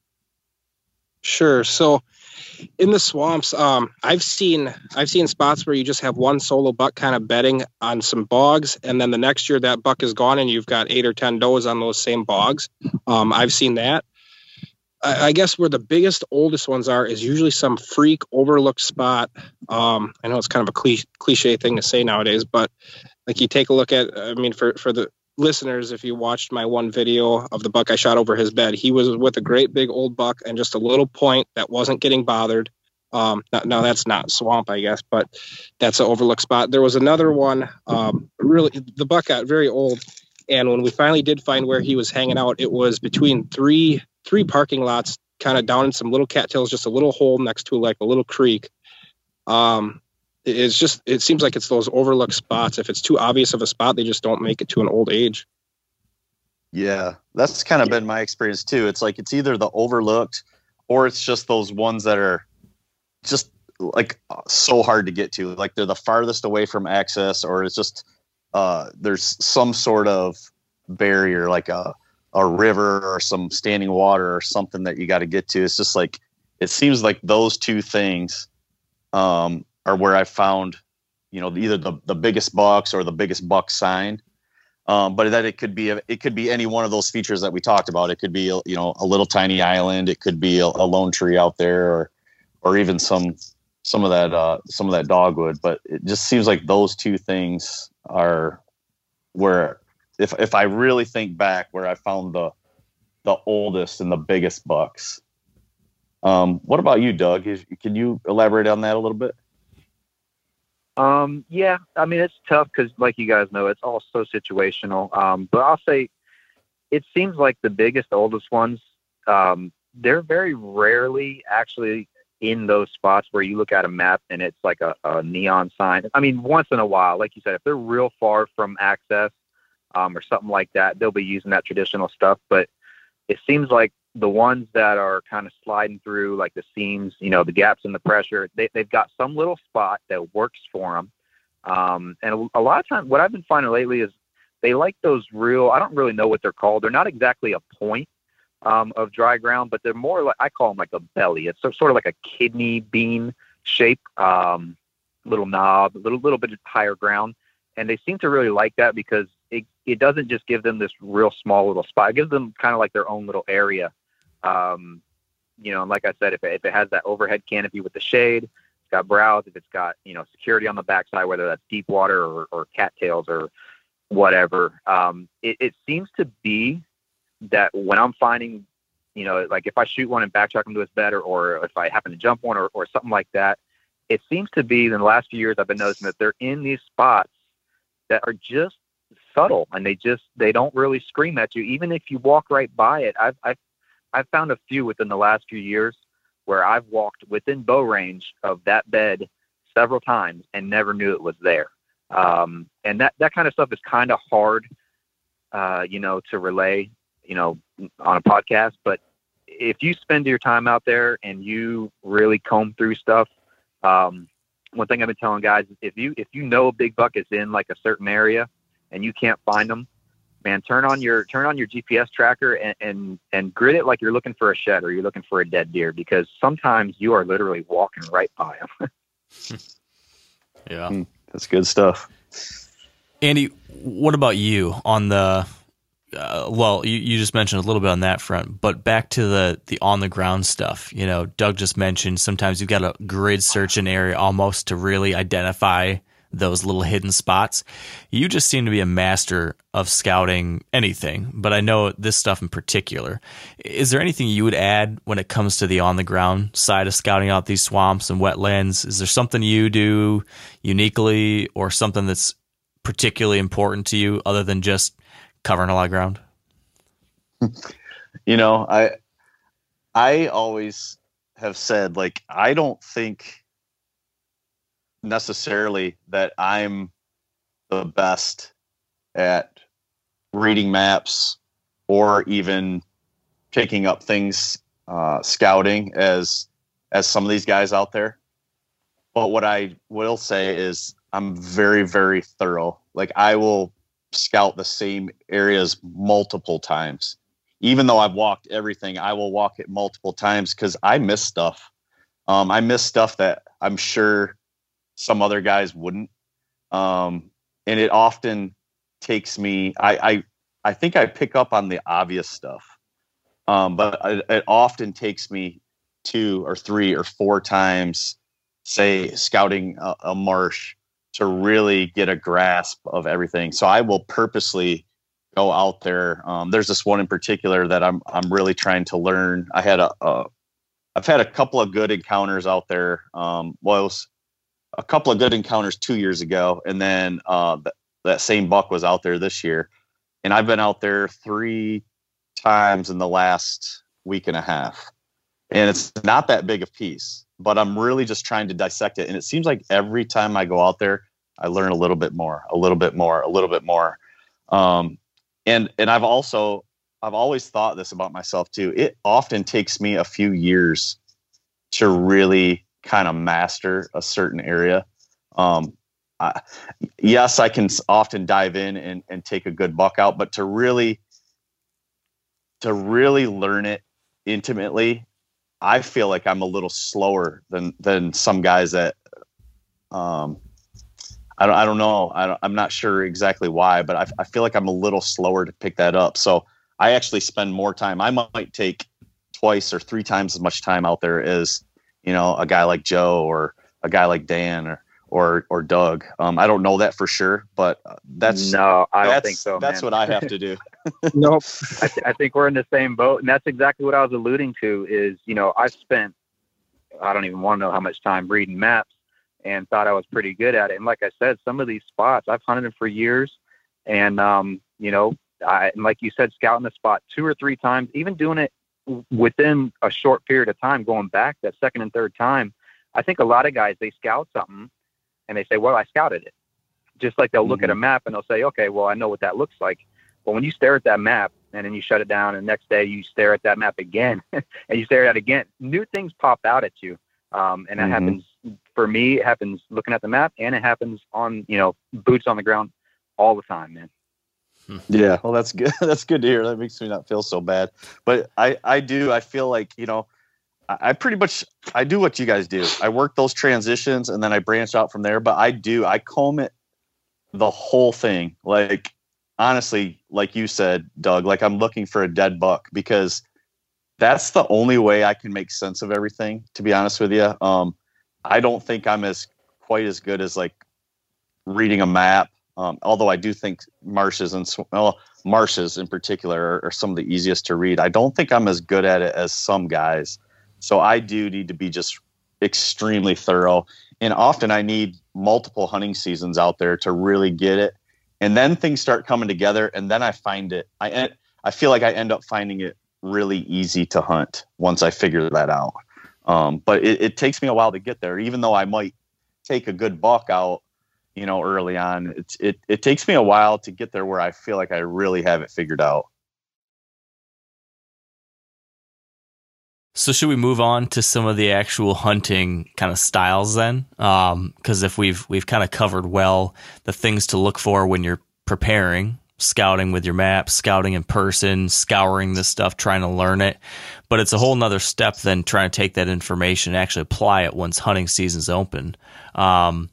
Sure. So in the swamps, um, I've seen I've seen spots where you just have one solo buck kind of bedding on some bogs, and then the next year that buck is gone, and you've got eight or ten does on those same bogs. Um, I've seen that. I, I guess where the biggest, oldest ones are is usually some freak overlooked spot. Um, I know it's kind of a cliche, cliche thing to say nowadays, but like you take a look at, I mean, for for the listeners, if you watched my one video of the buck I shot over his bed, he was with a great big old buck and just a little point that wasn't getting bothered. Um, now, now that's not swamp, I guess, but that's an overlooked spot. There was another one, um, really, the buck got very old. And when we finally did find where he was hanging out, it was between three, three parking lots, kind of down in some little cattails, just a little hole next to like a little creek. Um, It's just, it seems like it's those overlooked spots. If it's too obvious of a spot, they just don't make it to an old age. Yeah, that's kind of been my experience too. It's like it's either the overlooked or it's just those ones that are just like so hard to get to. Like they're the farthest away from access, or it's just uh, there's some sort of barrier, like a, a river or some standing water or something that you got to get to. It's just like, it seems like those two things um, are where I found, you know, either the, the biggest bucks or the biggest buck sign. Um, but that it could be, a, it could be any one of those features that we talked about. It could be, you know, a little tiny island. It could be a, a lone tree out there, or, or even some, some of that, uh, some of that dogwood. But it just seems like those two things are where, if, if I really think back, where I found the, the oldest and the biggest bucks. Um, what about you, Doug? Is, can you elaborate on that a little bit? Um, yeah, I mean, it's tough because, like you guys know, it's all so situational. Um, but I'll say it seems like the biggest, oldest ones, um, they're very rarely actually in those spots where you look at a map and it's like a, a neon sign. I mean, once in a while, like you said, if they're real far from access um, or something like that, they'll be using that traditional stuff. But it seems like the ones that are kind of sliding through, like the seams, you know, the gaps in the pressure, they, they've got some little spot that works for them. Um, and a, a lot of times what I've been finding lately is they like those real, I don't really know what they're called. They're not exactly a point um, of dry ground, but they're more like, I call them like a belly. It's so, sort of like a kidney bean shape, um, little knob, a little, little bit higher ground. And they seem to really like that because it, it doesn't just give them this real small little spot. It gives them kind of like their own little area. Um, you know, and like I said, if it, if it has that overhead canopy with the shade, it's got browse, if it's got, you know, security on the backside, whether that's deep water or, or cattails or whatever, um, it, it seems to be that when I'm finding, you know, like if I shoot one and backtrack them to its bed, or, or if I happen to jump one or, or something like that, it seems to be in the last few years I've been noticing that they're in these spots that are just subtle and they just, they don't really scream at you. Even if you walk right by it, I've, I've, I've found a few within the last few years where I've walked within bow range of that bed several times and never knew it was there. Um, and that, that kind of stuff is kind of hard, uh, you know, to relay, you know, on a podcast. But if you spend your time out there and you really comb through stuff, um, one thing I've been telling guys is if you, if you know a big buck is in like a certain area and you can't find them, man, turn on your, turn on your G P S tracker and, and, and grid it like you're looking for a shed or you're looking for a dead deer, because sometimes you are literally walking right by them. Yeah. That's good stuff. Andy, what about you on the, uh, well, you, you just mentioned a little bit on that front, but back to the, the on the ground stuff. You know, Doug just mentioned sometimes you've got to grid search an area almost to really identify those little hidden spots. You just seem to be a master of scouting anything, but I know this stuff in particular. Is there anything you would add when it comes to the on the ground side of scouting out these swamps and wetlands? Is there something you do uniquely or something that's particularly important to you other than just covering a lot of ground? You know, I, I always have said, like, I don't think necessarily that I'm the best at reading maps or even picking up things, uh, scouting as, as some of these guys out there. But what I will say is I'm very, very thorough. Like, I will scout the same areas multiple times. Even though I've walked everything, I will walk it multiple times because I miss stuff. Um, I miss stuff that I'm sure some other guys wouldn't. Um, and it often takes me, I, I, I think I pick up on the obvious stuff. Um, but it, it often takes me two or three or four times, say, scouting a, a marsh to really get a grasp of everything. So I will purposely go out there. Um, there's this one in particular that I'm, I'm really trying to learn. I had a, a I've had a couple of good encounters out there. Um, well, it was a couple of good encounters two years ago. And then uh, th- that same buck was out there this year. And I've been out there three times in the last week and a half. And it's not that big a piece, but I'm really just trying to dissect it. And it seems like every time I go out there, I learn a little bit more, a little bit more, a little bit more. Um, and, and I've also, I've always thought this about myself too. It often takes me a few years to really kind of master a certain area. Um, I, yes, I can often dive in and, and take a good buck out, but to really, to really learn it intimately, I feel like I'm a little slower than, than some guys that, um, I don't, I don't know. I don't, I'm not sure exactly why, but I, I feel like I'm a little slower to pick that up. So I actually spend more time. I might take twice or three times as much time out there as, you know, a guy like Joe or a guy like Dan or, or, or Doug. Um, I don't know that for sure, but that's, no, I don't that's, think so. That's man. what I have to do. Nope. I, th- I think we're in the same boat. And that's exactly what I was alluding to is, you know, I spent, I don't even want to know how much time reading maps and thought I was pretty good at it. And like I said, some of these spots I've hunted them for years and, um, you know, I, and like you said, scouting the spot two or three times, even doing it within a short period of time, going back that second and third time, I think a lot of guys, they scout something and they say, well, I scouted it. Just like they'll look mm-hmm. at a map and they'll say, okay, well, I know what that looks like. But when you stare at that map and then you shut it down and the next day you stare at that map again and you stare at it again, new things pop out at you. Um, and that mm-hmm. happens for me. It happens looking at the map, and it happens on, you know, boots on the ground all the time, man. Yeah. Well, that's good. That's good to hear. That makes me not feel so bad. But I, I do, I feel like, you know, I pretty much, I do what you guys do. I work those transitions and then I branch out from there, but I do, I comb it the whole thing. Like, honestly, like you said, Doug, like I'm looking for a dead buck because that's the only way I can make sense of everything, to be honest with you. Um, I don't think I'm as quite as good as like reading a map. Um, although I do think marshes and well, marshes in particular are, are some of the easiest to read. I don't think I'm as good at it as some guys. So I do need to be just extremely thorough. And often I need multiple hunting seasons out there to really get it. And then things start coming together. And then I find it. I I feel like I end up finding it really easy to hunt once I figure that out. Um, but it, it takes me a while to get there, even though I might take a good buck out, you know, early on. It's, it, it takes me a while to get there where I feel like I really have it figured out. So should we move on to some of the actual hunting kind of styles then? Um, because if we've we've kind of covered well the things to look for when you're preparing, scouting with your map, scouting in person, scouring this stuff, trying to learn it. But it's a whole nother step than trying to take that information and actually apply it once hunting season's open. Um,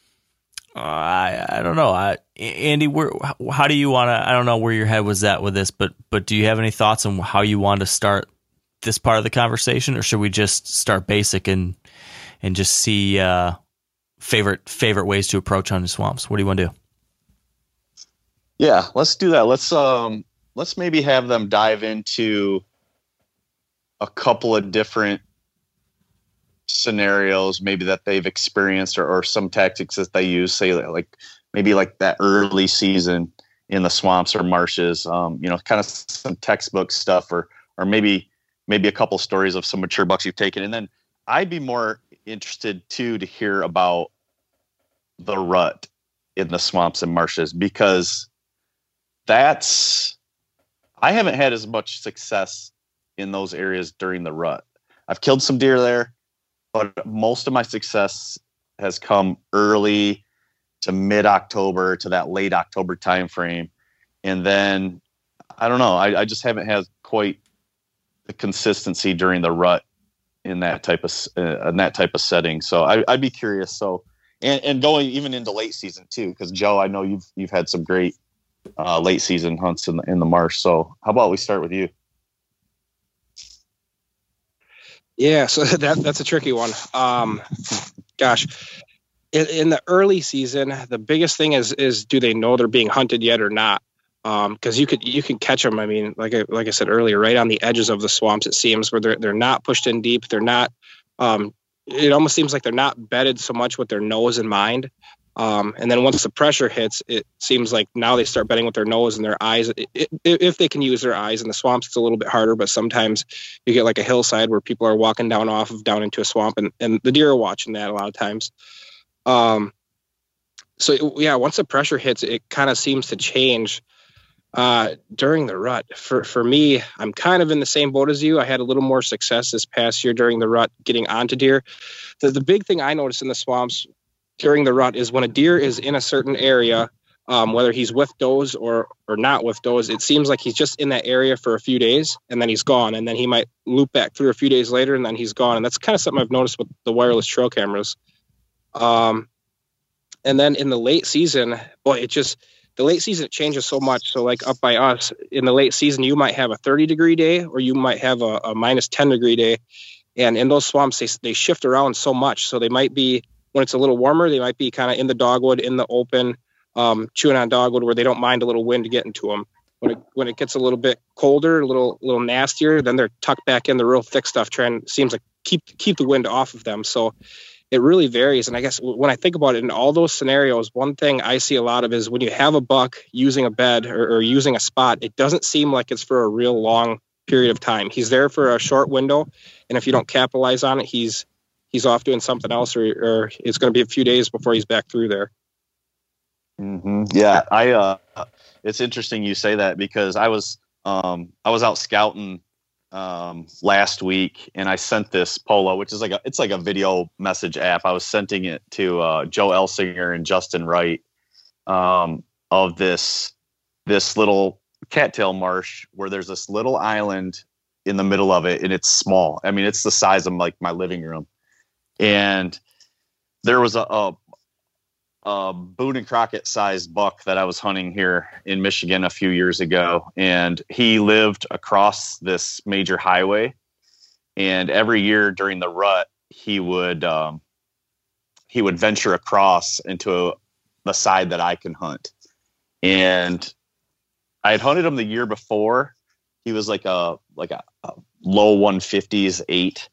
I I don't know. I, Andy, where, how do you want to, I don't know where your head was at with this, but but do you have any thoughts on how you want to start this part of the conversation, or should we just start basic and and just see uh, favorite favorite ways to approach hunting swamps? What do you want to do? Yeah, let's do that. Let's um let's maybe have them dive into a couple of different scenarios, maybe that they've experienced, or, or some tactics that they use. Say like maybe like that early season in the swamps or marshes. Um, you know, kind of some textbook stuff, or or maybe. maybe a couple stories of some mature bucks you've taken. And then I'd be more interested too, to hear about the rut in the swamps and marshes, because that's, I haven't had as much success in those areas during the rut. I've killed some deer there, but most of my success has come early to mid-October to that late October timeframe. And then, I don't know, I, I just haven't had quite the consistency during the rut in that type of uh, in that type of setting. So I, I'd be curious. So and, and going even into late season too, because Joe, I know you've you've had some great uh, late season hunts in the in the marsh. So how about we start with you? Yeah, so that that's a tricky one. Um, gosh, in, in the early season, the biggest thing is is do they know they're being hunted yet or not? Um, because you could you can catch them. I mean, like I, like I said earlier, right on the edges of the swamps. It seems where they're they're not pushed in deep. They're not. Um, it almost seems like they're not bedded so much with their nose in mind. Um, and then once the pressure hits, it seems like now they start bedding with their nose and their eyes. It, it, if they can use their eyes in the swamps, it's a little bit harder. But sometimes you get like a hillside where people are walking down off of down into a swamp, and and the deer are watching that a lot of times. Um, so yeah, once the pressure hits, it kind of seems to change. Uh, during the rut, for, for me, I'm kind of in the same boat as you. I had a little more success this past year during the rut getting onto deer. The, the big thing I noticed in the swamps during the rut is when a deer is in a certain area, um, whether he's with does or, or not with does, it seems like he's just in that area for a few days and then he's gone. And then he might loop back through a few days later and then he's gone. And that's kind of something I've noticed with the wireless trail cameras. Um, and then in the late season, boy, it just... The late season, it changes so much. So like up by us in the late season, you might have a thirty degree day or you might have a, a minus ten degree day. And in those swamps, they, they shift around so much. So they might be, when it's a little warmer, they might be kind of in the dogwood, in the open, um, chewing on dogwood where they don't mind a little wind getting to them. When it, when it gets a little bit colder, a little, little nastier, then they're tucked back in the real thick stuff, trying, seems like keep, keep the wind off of them. So it really varies. And I guess when I think about it in all those scenarios, one thing I see a lot of is when you have a buck using a bed or, or using a spot, it doesn't seem like it's for a real long period of time. He's there for a short window, and if you don't capitalize on it, he's he's off doing something else, or, or it's going to be a few days before he's back through there. Mm-hmm. Yeah, I. Uh, it's interesting you say that because I was um, I was out scouting um, last week, and I sent this polo, which is like a it's like a video message app. I was sending it to uh, Joe Elsinger and Justin Wright um, of this this little cattail marsh where there's this little island in the middle of it, and it's small. I mean, it's the size of like my living room, and there was a. a a Boone and Crockett sized buck that I was hunting here in Michigan a few years ago. And he lived across this major highway. And every year during the rut, he would, um, he would venture across into the side that I can hunt. And I had hunted him the year before. He was like a, like a, a low one fifties eight.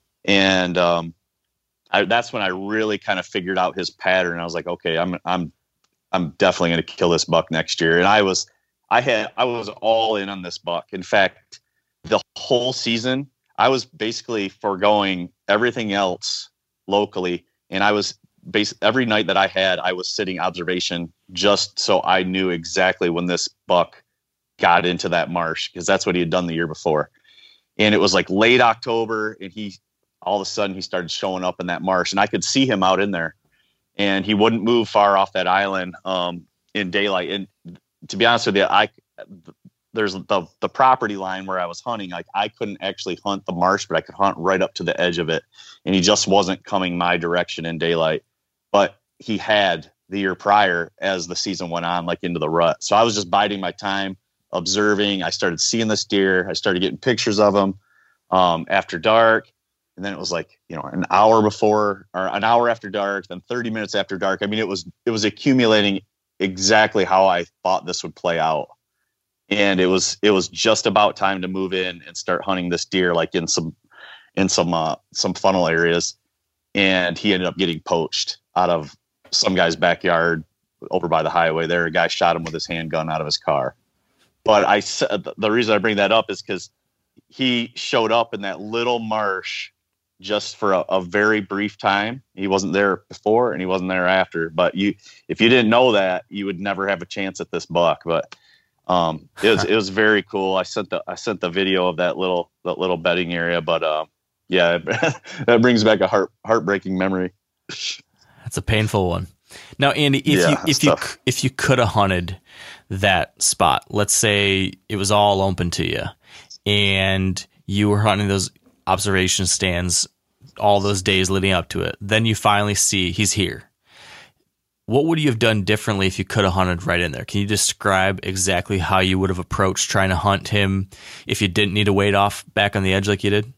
And, um, I, that's when I really kind of figured out his pattern. I was like, okay, I'm, I'm, I'm definitely going to kill this buck next year. And I was, I had, I was all in on this buck. In fact, the whole season, I was basically foregoing everything else locally. And I was basically every night that I had, I was sitting observation just so I knew exactly when this buck got into that marsh, because that's what he had done the year before. And it was like late October, and he, all of a sudden he started showing up in that marsh, and I could see him out in there, and he wouldn't move far off that island um, in daylight. And to be honest with you, I, there's the, the property line where I was hunting. Like I couldn't actually hunt the marsh, but I could hunt right up to the edge of it. And he just wasn't coming my direction in daylight, but he had the year prior as the season went on, like into the rut. So I was just biding my time, observing. I started seeing this deer. I started getting pictures of him um, after dark. And then it was like, you know, an hour before or an hour after dark, then thirty minutes after dark. I mean, it was, it was accumulating exactly how I thought this would play out. And it was, it was just about time to move in and start hunting this deer, like in some, in some, uh, some funnel areas. And he ended up getting poached out of some guy's backyard over by the highway there. A guy shot him with his handgun out of his car. But I said, the reason I bring that up is because he showed up in that little marsh just for a, a very brief time. He wasn't there before and he wasn't there after, but you, if you didn't know that, you would never have a chance at this buck. But um, it was, it was very cool. I sent the, I sent the video of that little, that little bedding area, but uh, yeah, that brings back a heart, heartbreaking memory. That's a painful one. Now, Andy, if yeah, you, if you, tough. if you could have hunted that spot, let's say it was all open to you and you were hunting those observation stands all those days leading up to it, then you finally see he's here. What would you have done differently if you could have hunted right in there? Can you describe exactly how you would have approached trying to hunt him if you didn't need to wait off back on the edge like you did?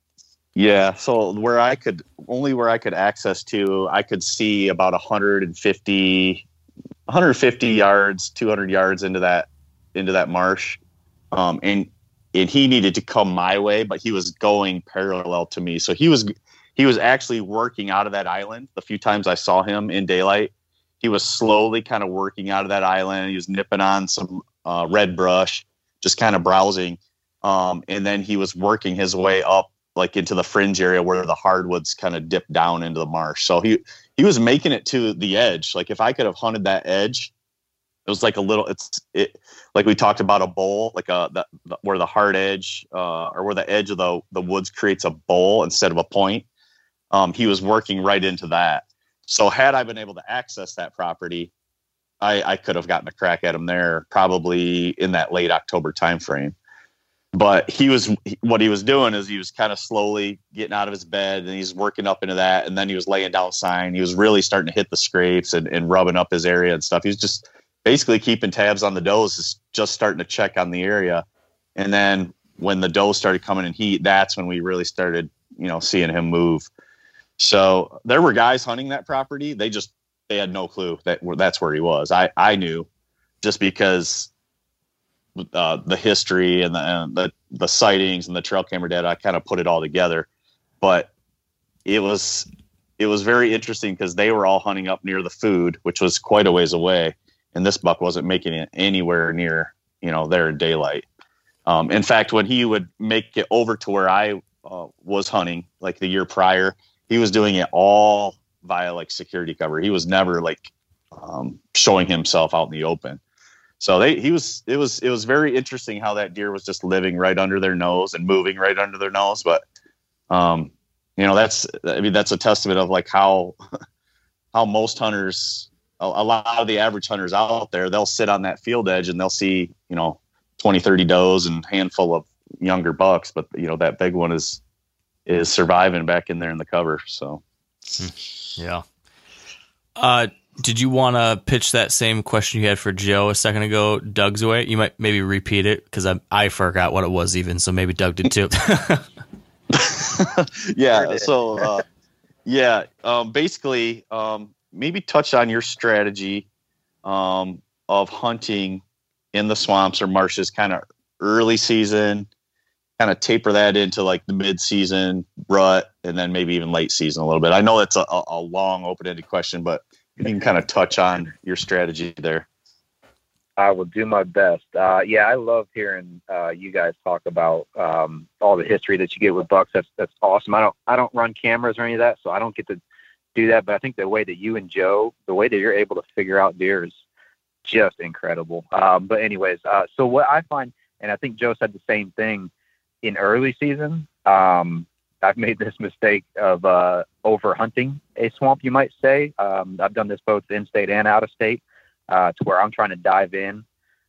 Yeah. So where I could, only where I could access to, I could see about one fifty, one fifty yards, two hundred yards into that, into that marsh. Um, and, and he needed to come my way, but he was going parallel to me. So he was, he was actually working out of that island. The few times I saw him in daylight, he was slowly kind of working out of that island. He was nipping on some uh, red brush, just kind of browsing. Um, and then he was working his way up like into the fringe area where the hardwoods kind of dip down into the marsh. So he, he was making it to the edge. Like if I could have hunted that edge, it was like a little, it's it like we talked about a bowl, like a, the, the, where the hard edge uh, or where the edge of the, the woods creates a bowl instead of a point. Um, he was working right into that. So had I been able to access that property, I, I could have gotten a crack at him there probably in that late October timeframe. But he was, what he was doing is he was kind of slowly getting out of his bed and he's working up into that. And then he was laying down sign. He was really starting to hit the scrapes and, and rubbing up his area and stuff. He was just basically keeping tabs on the does, just starting to check on the area. And then when the doe started coming in heat, that's when we really started, you know, seeing him move. So there were guys hunting that property. They just, they had no clue that that's where he was. I, I knew just because uh, the history and the, and the, the sightings and the trail camera data, I kind of put it all together, but it was, it was very interesting because they were all hunting up near the food, which was quite a ways away. And this buck wasn't making it anywhere near, you know, there in daylight. Um, in fact, when he would make it over to where I uh, was hunting, like the year prior, he was doing it all via like security cover. He was never like um, showing himself out in the open. So they, he was, it was, it was very interesting how that deer was just living right under their nose and moving right under their nose. But, um, you know, that's, I mean, that's a testament of like how, how most hunters, a, a lot of the average hunters out there, they'll sit on that field edge and they'll see, you know, twenty, thirty does and handful of younger bucks. But, you know, that big one is, is surviving back in there in the cover. So, yeah. Uh, Did you want to pitch that same question you had for Joe a second ago, Doug's way? You might maybe repeat it because I I forgot what it was even, so maybe Doug did too. yeah. So, uh, yeah, um, basically, um, maybe touch on your strategy um, of hunting in the swamps or marshes, kind of early season, kind of taper that into like the mid-season rut, and then maybe even late season a little bit. I know that's a, a long, open-ended question, but you can kind of touch on your strategy there. I will do my best. Uh, yeah, I love hearing uh, you guys talk about um, all the history that you get with bucks. That's that's awesome. I don't I don't run cameras or any of that, so I don't get to do that. But I think the way that you and Joe, the way that you're able to figure out deer is just incredible. Um, but anyways, uh, so what I find, and I think Joe said the same thing in early season. Um, I've made this mistake of uh, over hunting a swamp, you might say. Um, I've done this both in state and out of state, uh, to where I'm trying to dive in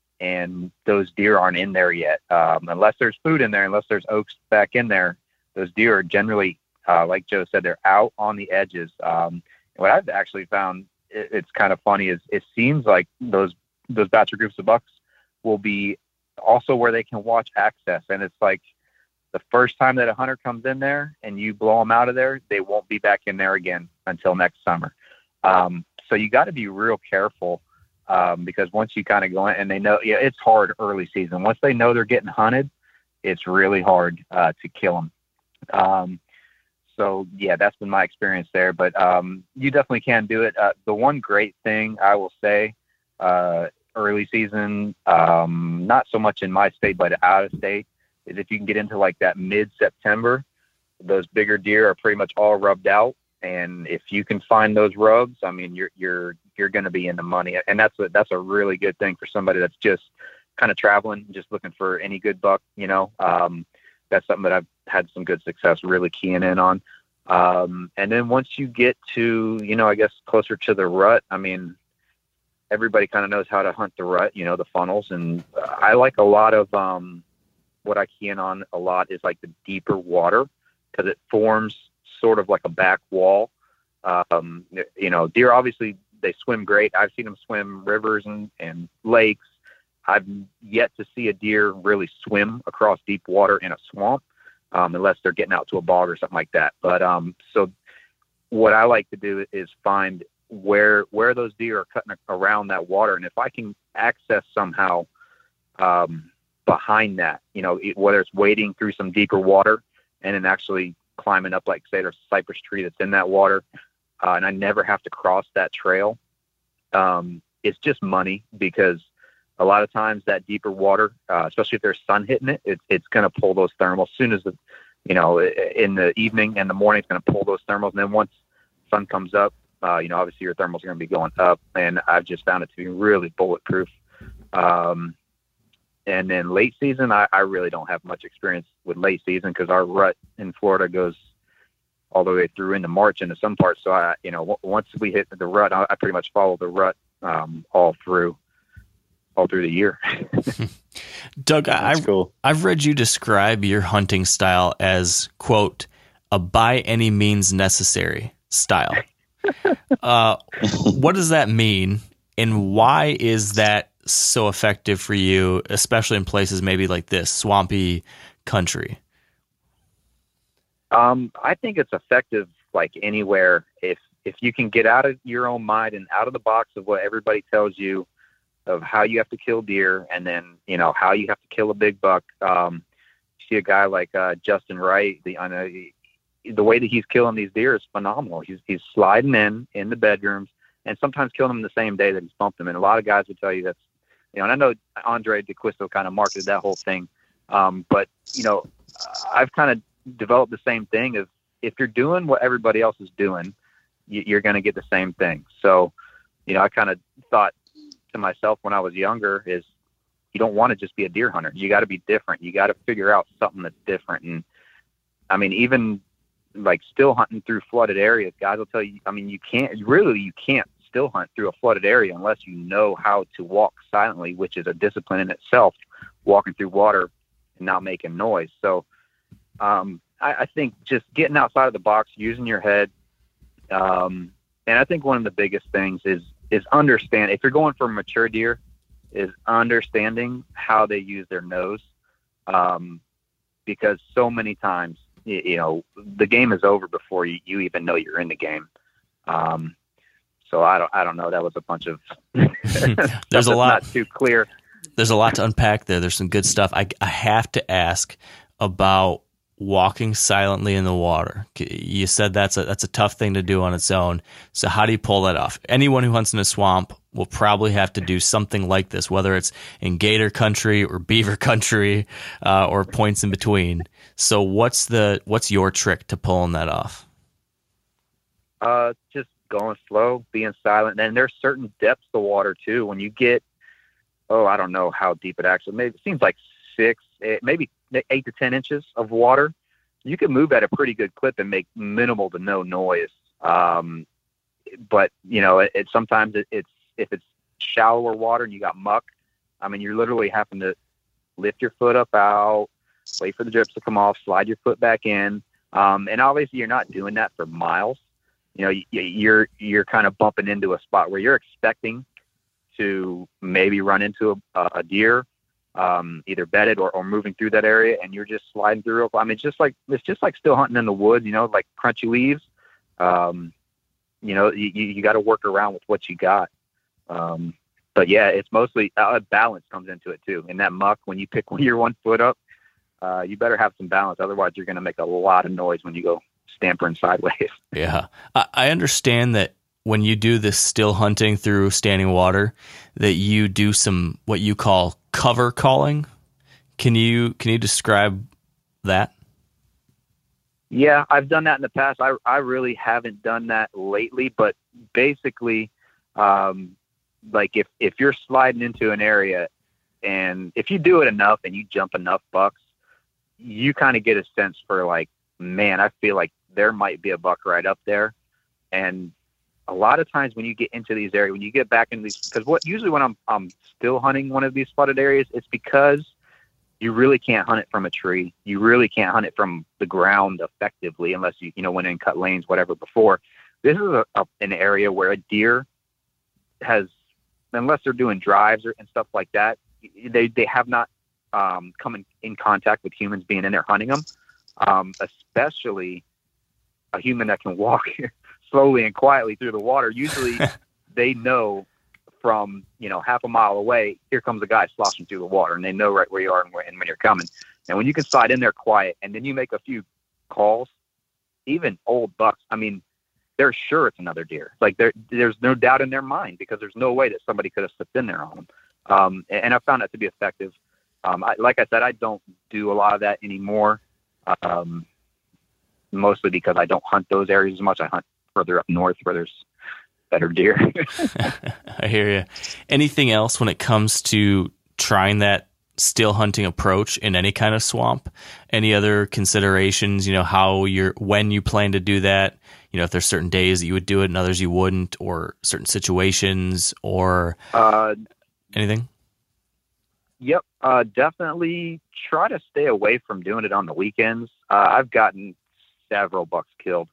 and those deer aren't in there yet. Um, unless there's food in there, unless there's oaks back in there, those deer are generally, uh, like Joe said, they're out on the edges. Um, what I've actually found, it, it's kind of funny, is it seems like those those batch of groups of bucks will be also where they can watch access. And it's like, the first time that a hunter comes in there and you blow them out of there, they won't be back in there again until next summer. Um, so you got to be real careful um, because once you kind of go in and they know, yeah, it's hard early season. Once they know they're getting hunted, it's really hard uh, to kill them. Um, so yeah, that's been my experience there, but um, you definitely can do it. Uh, the one great thing I will say, uh, early season, um, not so much in my state, but out of state, is if you can get into like that mid-September, those bigger deer are pretty much all rubbed out. And if you can find those rubs, I mean, you're, you're, you're going to be in the money. And that's a, that's a really good thing for somebody that's just kind of traveling, just looking for any good buck, you know. Um, that's something that I've had some good success really keying in on. Um, and then once you get to, you know, I guess closer to the rut, I mean, everybody kind of knows how to hunt the rut, you know, the funnels. And uh, I like a lot of, um, what I key in on a lot is like the deeper water, because it forms sort of like a back wall. Um, you know, deer, obviously they swim great. I've seen them swim rivers and, and lakes. I've yet to see a deer really swim across deep water in a swamp, um, unless they're getting out to a bog or something like that. But um, so what I like to do is find where, where those deer are cutting around that water. And if I can access somehow, um, behind that, you know, whether it's wading through some deeper water and then actually climbing up, like say there's a cypress tree that's in that water, uh, and I never have to cross that trail. Um, it's just money, because a lot of times that deeper water, uh, especially if there's sun hitting it, it it's going to pull those thermals. As soon as the, you know, in the evening and the morning, it's going to pull those thermals. And then once sun comes up, uh, you know, obviously your thermals are going to be going up, and I've just found it to be really bulletproof. Um, And then late season, I, I really don't have much experience with late season, because our rut in Florida goes all the way through into March into some parts. So I, you know, w- once we hit the rut, I, I pretty much follow the rut um, all through, all through the year. Doug, I, cool. I've read you describe your hunting style as, quote, a by any means necessary style. uh, what does that mean, and why is that so effective for you, especially in places maybe like this swampy country? Um, I think it's effective like anywhere. If, if you can get out of your own mind and out of the box of what everybody tells you of how you have to kill deer, and then, you know, how you have to kill a big buck. Um, you see a guy like, uh, Justin Wright, the, I know, the way that he's killing these deer is phenomenal. He's, he's sliding in, in the bedrooms, and sometimes killing them the same day that he's bumped them. And a lot of guys would tell you that's, you know, and I know Andre DeQuisto kind of marketed that whole thing Um, but, you know, I've kind of developed the same thing of if you're doing what everybody else is doing, you, you're going to get the same thing. So, you know, I kind of thought to myself when I was younger is you don't want to just be a deer hunter. You got to be different. You got to figure out something that's different. And I mean, even like still hunting through flooded areas, guys will tell you, I mean, you can't really, you can't still hunt through a flooded area unless you know how to walk silently, which is a discipline in itself, walking through water and not making noise. So um, I, I think just getting outside of the box, using your head. Um, and I think one of the biggest things is, is understand if you're going for mature deer is understanding how they use their nose. Um, because so many times, you, you know, the game is over before you, you even know you're in the game. Um, So I don't, I don't know. That was a bunch of, there's a lot not too clear. There's a lot to unpack there. There's some good stuff. I, I have to ask about walking silently in the water. You said that's a, that's a tough thing to do on its own. So how do you pull that off? Anyone who hunts in a swamp will probably have to do something like this, whether it's in gator country or beaver country, uh, or points in between. So what's the, what's your trick to pulling that off? Uh, just, going slow, being silent. And there's certain depths of water too. When you get, oh, I don't know how deep it actually, maybe it seems like six, eight, maybe eight to ten inches of water. You can move at a pretty good clip and make minimal to no noise. Um, but you know, it, it sometimes it, it's, if it's shallower water and you got muck, I mean, you're literally having to lift your foot up out, wait for the drips to come off, slide your foot back in. Um, and obviously you're not doing that for miles. You know, you're you're kind of bumping into a spot where you're expecting to maybe run into a, a deer, um, either bedded or, or moving through that area, and you're just sliding through. I mean, it's just like it's just like still hunting in the woods. You know, like crunchy leaves. Um, you know, you you got to work around with what you got. Um, but yeah, it's mostly uh, balance comes into it too. In that muck, when you pick your one foot up, uh, you better have some balance. Otherwise, you're going to make a lot of noise when you go stampering sideways. Yeah. I understand that when you do this still hunting through standing water, that you do some, what you call cover calling. Can you, can you describe that? Yeah, I've done that in the past. I, I really haven't done that lately, but basically, um, like if, if you're sliding into an area and if you do it enough and you jump enough bucks, you kind of get a sense for like, man, I feel like there might be a buck right up there. And a lot of times when you get into these areas, when you get back into these, because what usually when I'm, I'm still hunting one of these flooded areas, it's because you really can't hunt it from a tree. You really can't hunt it from the ground effectively unless you, you know, went in, cut lanes, whatever before. This is a, a, an area where a deer has, unless they're doing drives or and stuff like that, they, they have not um, come in, in contact with humans being in there hunting them. Um, especially a human that can walk slowly and quietly through the water. Usually they know from, you know, half a mile away, here comes a guy sloshing through the water, and they know right where you are and, where, and when you're coming. And when you can slide in there quiet and then you make a few calls, even old bucks, I mean, they're sure it's another deer. Like there, there's no doubt in their mind because there's no way that somebody could have slipped in there on them. Um, and, and I found that to be effective. Um, I, like I said, I don't do a lot of that anymore. Um, mostly because I don't hunt those areas as much. I hunt further up north where there's better deer. I hear you. Anything else when it comes to trying that still hunting approach in any kind of swamp? Any other considerations, you know, how you're, when you plan to do that, you know, if there's certain days that you would do it and others you wouldn't, or certain situations or uh, anything? Yep. Uh, definitely try to stay away from doing it on the weekends. Uh, I've gotten several bucks killed,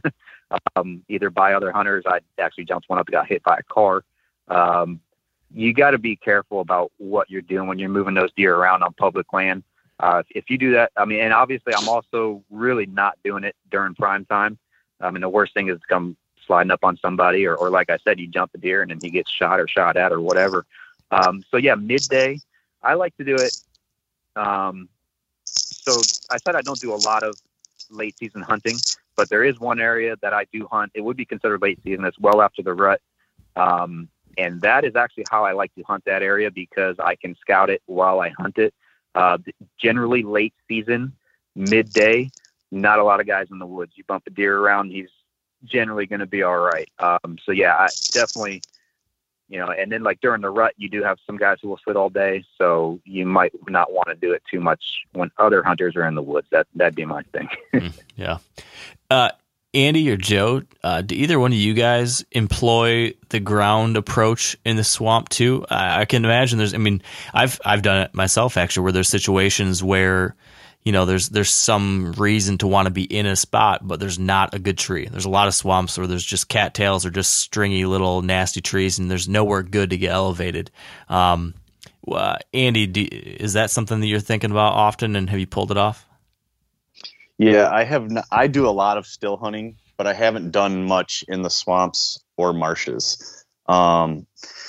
um, either by other hunters. I actually jumped one up and got hit by a car. Um, you got to be careful about what you're doing when you're moving those deer around on public land. Uh, if you do that, I mean, and obviously I'm also really not doing it during prime time. I mean, the worst thing is to come sliding up on somebody or, or like I said, you jump a deer and then he gets shot or shot at or whatever. Um, so yeah, midday, I like to do it. Um, so I said I don't do a lot of late season hunting, but there is one area that I do hunt. It would be considered late season. It's well after the rut. Um, and that is actually how I like to hunt that area because I can scout it while I hunt it. Uh, generally late season, midday, not a lot of guys in the woods. You bump a deer around, he's generally going to be all right. Um, so yeah, I definitely, you know, and then like during the rut, you do have some guys who will sit all day. So you might not want to do it too much when other hunters are in the woods. That, that'd be my thing. mm, yeah. Uh, Andy or Joe, uh, do either one of you guys employ the ground approach in the swamp too? I, I can imagine there's, I mean, I've, I've done it myself actually, where there's situations where, you know, there's, there's some reason to want to be in a spot, but there's not a good tree. There's a lot of swamps where there's just cattails or just stringy little nasty trees, and there's nowhere good to get elevated. Um, uh, Andy, do, is that something that you're thinking about often, and have you pulled it off? Yeah, I have. Not, I do a lot of still hunting, but I haven't done much in the swamps or marshes. Um,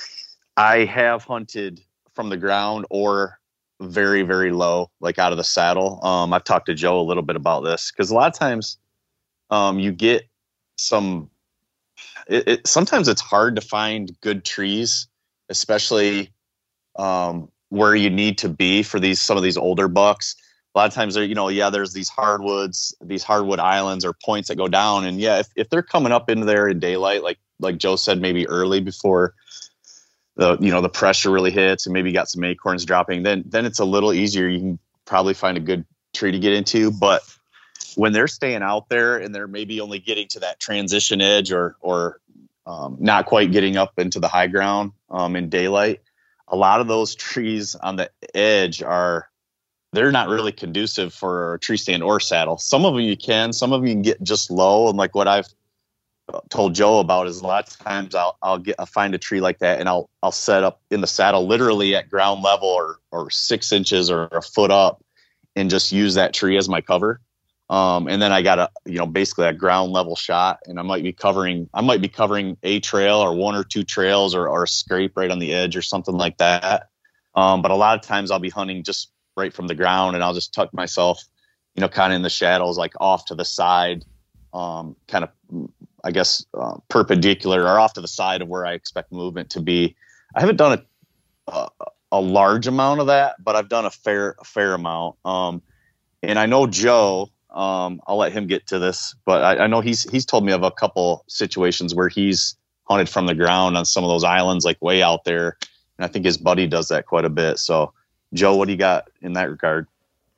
I have hunted from the ground or very, very low, like out of the saddle. Um, I've talked to Joe a little bit about this because a lot of times um, you get some, it, it, sometimes it's hard to find good trees, especially um, where you need to be for these, some of these older bucks. A lot of times, there, you know, yeah, there's these hardwoods, these hardwood islands or points that go down. And yeah, if, if they're coming up into there in daylight, like, like Joe said, maybe early before the, you know, the pressure really hits and maybe you got some acorns dropping, then, then it's a little easier. You can probably find a good tree to get into. But when they're staying out there and they're maybe only getting to that transition edge or, or um, not quite getting up into the high ground um, in daylight, a lot of those trees on the edge are, they're not really conducive for a tree stand or saddle. Some of them you can, some of them you can get just low. And like what I've told Joe about is a lot of times I'll, I'll get, I'll find a tree like that and I'll, I'll set up in the saddle literally at ground level or, or six inches or a foot up and just use that tree as my cover. Um, and then I got a, you know, basically a ground level shot, and I might be covering, I might be covering a trail or one or two trails or, or a scrape right on the edge or something like that. Um, but a lot of times I'll be hunting just right from the ground, and I'll just tuck myself, you know, kind of in the shadows, like off to the side, um, kind of, I guess, uh, perpendicular or off to the side of where I expect movement to be. I haven't done a, a, a large amount of that, but I've done a fair, a fair amount. Um, and I know Joe, um, I'll let him get to this, but I, I know he's, he's told me of a couple situations where he's hunted from the ground on some of those islands, like way out there. And I think his buddy does that quite a bit. So, Joe, what do you got in that regard?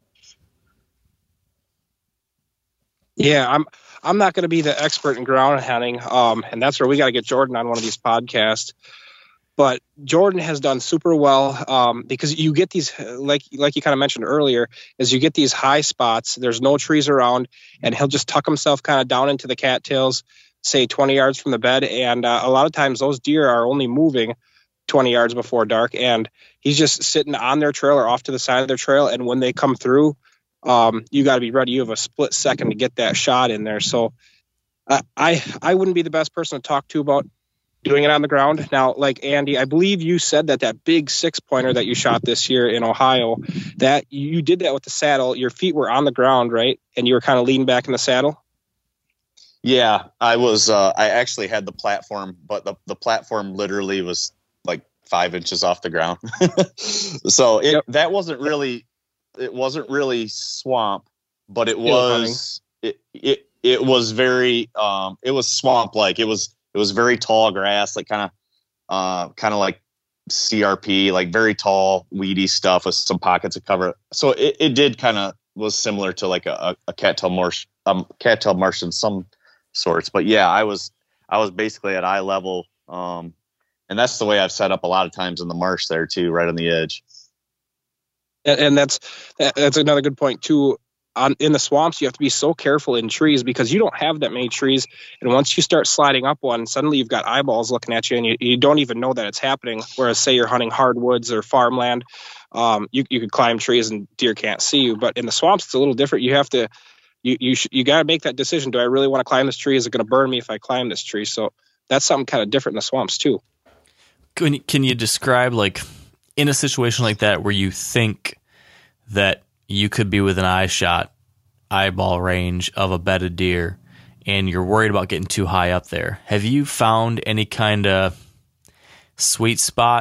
Yeah, I'm I'm not going to be the expert in ground hunting, um, and that's where we got to get Jordan on one of these podcasts. But Jordan has done super well um, because you get these, like like you kind of mentioned earlier, is you get these high spots. There's no trees around, and he'll just tuck himself kind of down into the cattails, say twenty yards from the bed, and uh, a lot of times those deer are only moving twenty yards before dark, and he's just sitting on their trail or off to the side of their trail. And when they come through, um, you got to be ready. You have a split second to get that shot in there. So uh, I, I wouldn't be the best person to talk to about doing it on the ground. Now, like Andy, I believe you said that that big six pointer that you shot this year in Ohio, that you did that with the saddle. Your feet were on the ground, right? And you were kind of leaning back in the saddle. Yeah, I was, uh, I actually had the platform, but the, the platform literally was like five inches off the ground. So it, yep. that wasn't really, it wasn't really swamp, but it was, it, it, it was very, um, it was swamp. Like it was, it was very tall grass, like kind of, uh, kind of like C R P, like very tall, weedy stuff with some pockets of cover. So it, it did kind of was similar to like a, a cattail marsh, um, cattail marsh in some sorts. But yeah, I was, I was basically at eye level, um, and that's the way I've set up a lot of times in the marsh there too, right on the edge. And, and that's that's another good point too. On, in the swamps, you have to be so careful in trees because you don't have that many trees. And once you start sliding up one, suddenly you've got eyeballs looking at you, and you, you don't even know that it's happening. Whereas, say you're hunting hardwoods or farmland, um, you you could climb trees and deer can't see you. But in the swamps, it's a little different. You have to you you sh- you got to make that decision. Do I really want to climb this tree? Is it going to burn me if I climb this tree? So that's something kind of different in the swamps too. Can you, can you describe, like, in a situation like that where you think that you could be within eye shot, eyeball range of a bedded deer, and you're worried about getting too high up there? Have you found any kind of sweet spot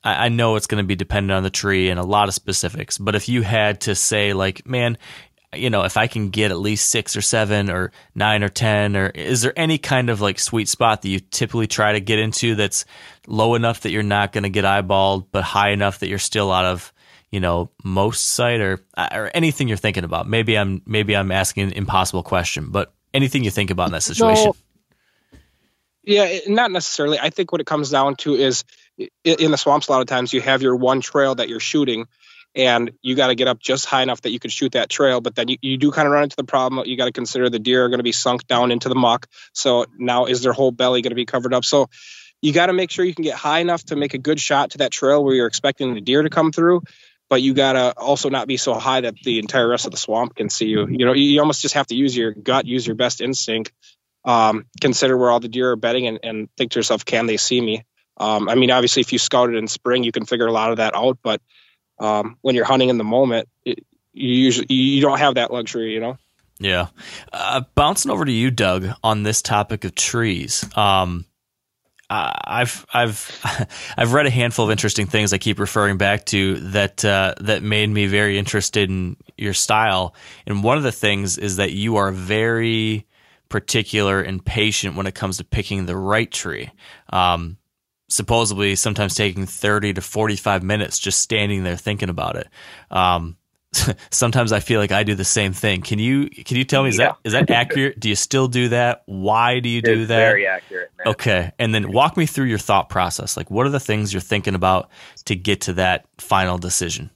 I, I know it's going to be dependent on the tree and a lot of specifics, but if you had to say like, man, you know, if I can get at least six or seven or nine or ten, or is there any kind of like sweet spot that you typically try to get into that's low enough that you're not going to get eyeballed, but high enough that you're still out of, you know, most sight, or or anything you're thinking about? Maybe I'm maybe I'm asking an impossible question, but anything you think about in that situation? No, yeah, not necessarily. I think what it comes down to is in the swamps, a lot of times you have your one trail that you're shooting, and you got to get up just high enough that you could shoot that trail. But then you, you do kind of run into the problem. You got to consider the deer are going to be sunk down into the muck. So now is their whole belly going to be covered up? So you got to make sure you can get high enough to make a good shot to that trail where you're expecting the deer to come through. But you got to also not be so high that the entire rest of the swamp can see you. You know, you almost just have to use your gut, use your best instinct, um, consider where all the deer are bedding, and, and think to yourself, can they see me? Um, I mean, obviously, if you scouted in spring, you can figure a lot of that out. But um, when you're hunting in the moment, it, you usually you don't have that luxury, you know? Yeah. Uh, bouncing over to you, Doug, on this topic of trees. Um, I've I've I've read a handful of interesting things I keep referring back to that uh, that made me very interested in your style. And one of the things is that you are very particular and patient when it comes to picking the right tree. Um, supposedly, sometimes taking thirty to forty-five minutes just standing there thinking about it. Um, sometimes I feel like I do the same thing. Can you can you tell me, is Yeah. that is that accurate? Do you still do that? Why do you do It's that? very accurate, man. Okay. And then walk me through your thought process. Like, what are the things you're thinking about to get to that final decision?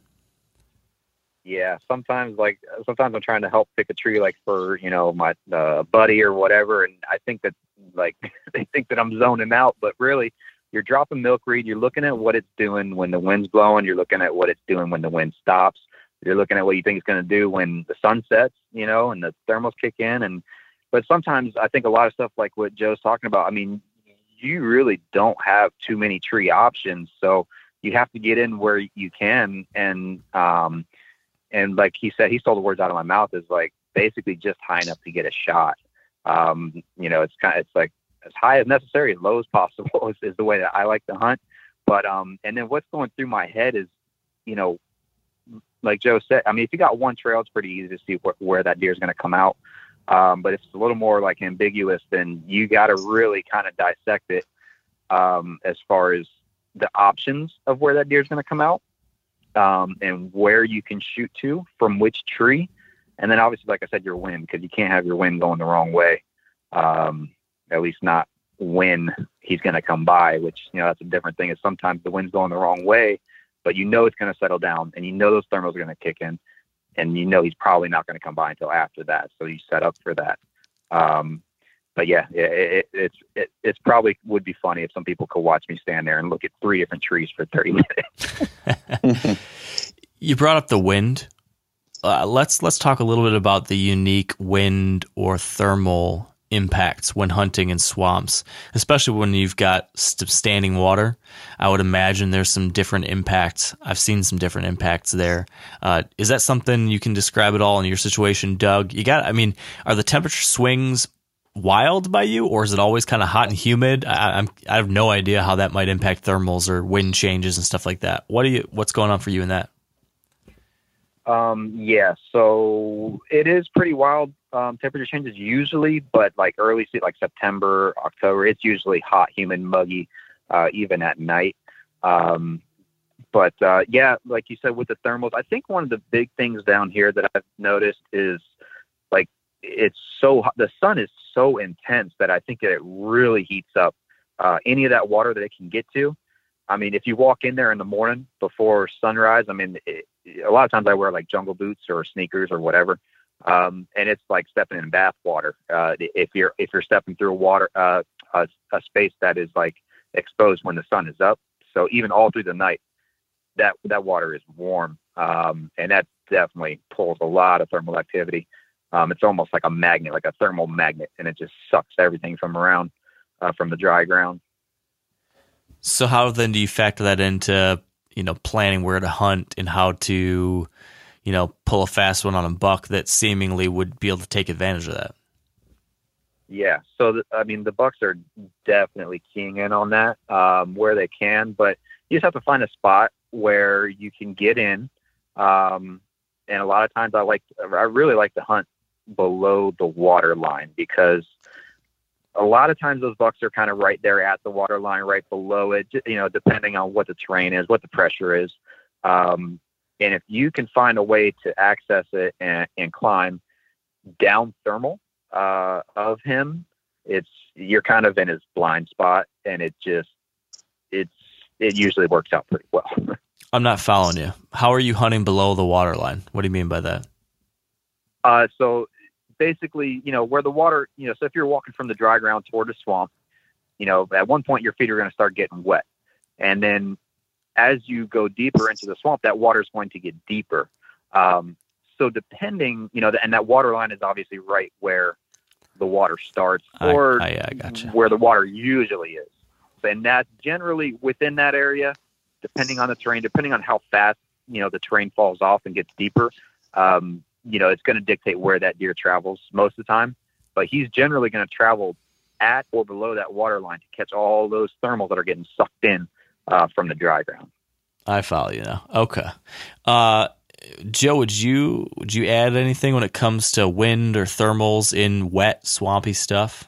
Yeah, sometimes like sometimes I'm trying to help pick a tree, like for you know my uh, buddy or whatever, and I think that like they think that I'm zoning out, but really you're dropping milkweed. You're looking at what it's doing when the wind's blowing. You're looking at what it's doing when the wind stops. You're looking at what you think it's going to do when the sun sets, you know, and the thermals kick in. And but sometimes I think a lot of stuff like what Joe's talking about. I mean, you really don't have too many tree options, so you have to get in where you can and um. And like he said, he stole the words out of my mouth, is like basically just high enough to get a shot. Um, you know, it's kind of, it's like as high as necessary, as low as possible is, is the way that I like to hunt. But, um, and then what's going through my head is, you know, like Joe said, I mean, if you got one trail, it's pretty easy to see wh- where that deer is going to come out. Um, but if it's a little more like ambiguous, then you got to really kind of dissect it, um, as far as the options of where that deer is going to come out. Um, and where you can shoot to from which tree. And then obviously, like I said, your wind, because you can't have your wind going the wrong way. Um, at least not when he's going to come by, which, you know, that's a different thing, is sometimes the wind's going the wrong way, but you know, it's going to settle down and you know, those thermals are going to kick in and you know, he's probably not going to come by until after that. So you set up for that. Um, But yeah, it, it, it's it, it's probably would be funny if some people could watch me stand there and look at three different trees for thirty minutes. You brought up the wind. Uh, let's let's talk a little bit about the unique wind or thermal impacts when hunting in swamps, especially when you've got st- standing water. I would imagine there's some different impacts. I've seen some different impacts there. Uh, is that something you can describe at all in your situation, Doug? You got. I mean, are the temperature swings wild by you, or is it always kind of hot and humid? I, I'm I have no idea how that might impact thermals or wind changes and stuff like that. What do you? What's going on for you in that? Um, yeah, so it is pretty wild. Um, temperature changes usually, but like early, like September, October, it's usually hot, humid, muggy, uh, even at night. Um, but uh, yeah, like you said with the thermals, I think one of the big things down here that I've noticed is like it's so the sun is so intense that I think that it really heats up uh, any of that water that it can get to. I mean, if you walk in there in the morning before sunrise, I mean, it, a lot of times I wear like jungle boots or sneakers or whatever, um, and it's like stepping in bath water. Uh, if you're if you're stepping through a water uh, a, a space that is like exposed when the sun is up, so even all through the night, that that water is warm, um, and that definitely pulls a lot of thermal activity. Um, it's almost like a magnet, like a thermal magnet, and it just sucks everything from around, uh, from the dry ground. So how then do you factor that into, you know, planning where to hunt and how to, you know, pull a fast one on a buck that seemingly would be able to take advantage of that? Yeah. So, the, I mean, the bucks are definitely keying in on that, um, where they can, but you just have to find a spot where you can get in. Um, and a lot of times I like, I really like to hunt below the water line, because a lot of times those bucks are kind of right there at the water line, right below it, you know, depending on what the terrain is, what the pressure is. Um, and if you can find a way to access it and, and climb down thermal uh, of him, it's, you're kind of in his blind spot, and it just, it's, it usually works out pretty well. I'm not following you. How are you hunting below the water line? What do you mean by that? Uh, so basically, you know, where the water, you know, so if you're walking from the dry ground toward a swamp, you know, at one point your feet are going to start getting wet. And then as you go deeper into the swamp, that water is going to get deeper. Um, so depending, you know, and that water line is obviously right where the water starts, or I, I, I gotcha. where the water usually is. And that generally within that area, depending on the terrain, depending on how fast, you know, the terrain falls off and gets deeper, um, you know, it's going to dictate where that deer travels most of the time. But he's generally going to travel at or below that water line to catch all those thermals that are getting sucked in uh, from the dry ground. I follow you now. Okay. Uh, Joe, would you would you add anything when it comes to wind or thermals in wet, swampy stuff?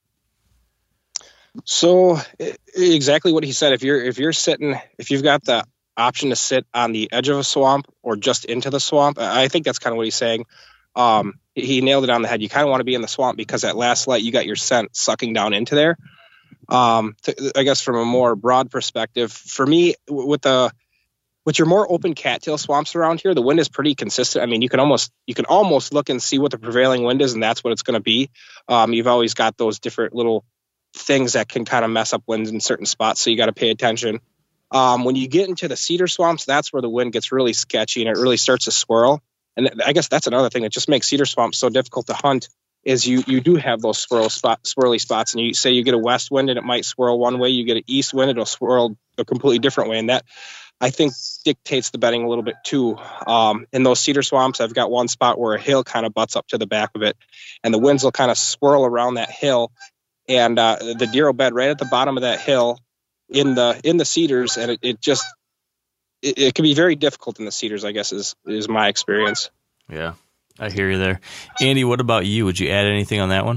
So exactly what he said. If you're if you're sitting, if you've got the option to sit on the edge of a swamp or just into the swamp, I think that's kind of what he's saying. Um, he nailed it on the head. You kind of want to be in the swamp, because at last light you got your scent sucking down into there. Um, to, I guess from a more broad perspective, for me, with the with your more open cattail swamps around here, the wind is pretty consistent. I mean, you can almost you can almost look and see what the prevailing wind is, and that's what it's going to be. Um, you've always got those different little things that can kind of mess up winds in certain spots, so you got to pay attention. Um, when you get into the cedar swamps, that's where the wind gets really sketchy and it really starts to swirl. And th- I guess that's another thing that just makes cedar swamps so difficult to hunt, is you you do have those swirl spot, swirly spots. And you say you get a west wind and it might swirl one way, you get an east wind, it'll swirl a completely different way. And that, I think, dictates the bedding a little bit too. Um, in those cedar swamps, I've got one spot where a hill kind of butts up to the back of it, and the winds will kind of swirl around that hill. And uh, the deer will bed right at the bottom of that hill in the in the cedars, and it, it just it, it can be very difficult in the cedars, I guess, is is my experience. Yeah, I hear you there. Andy, what about you? Would you add anything on that one?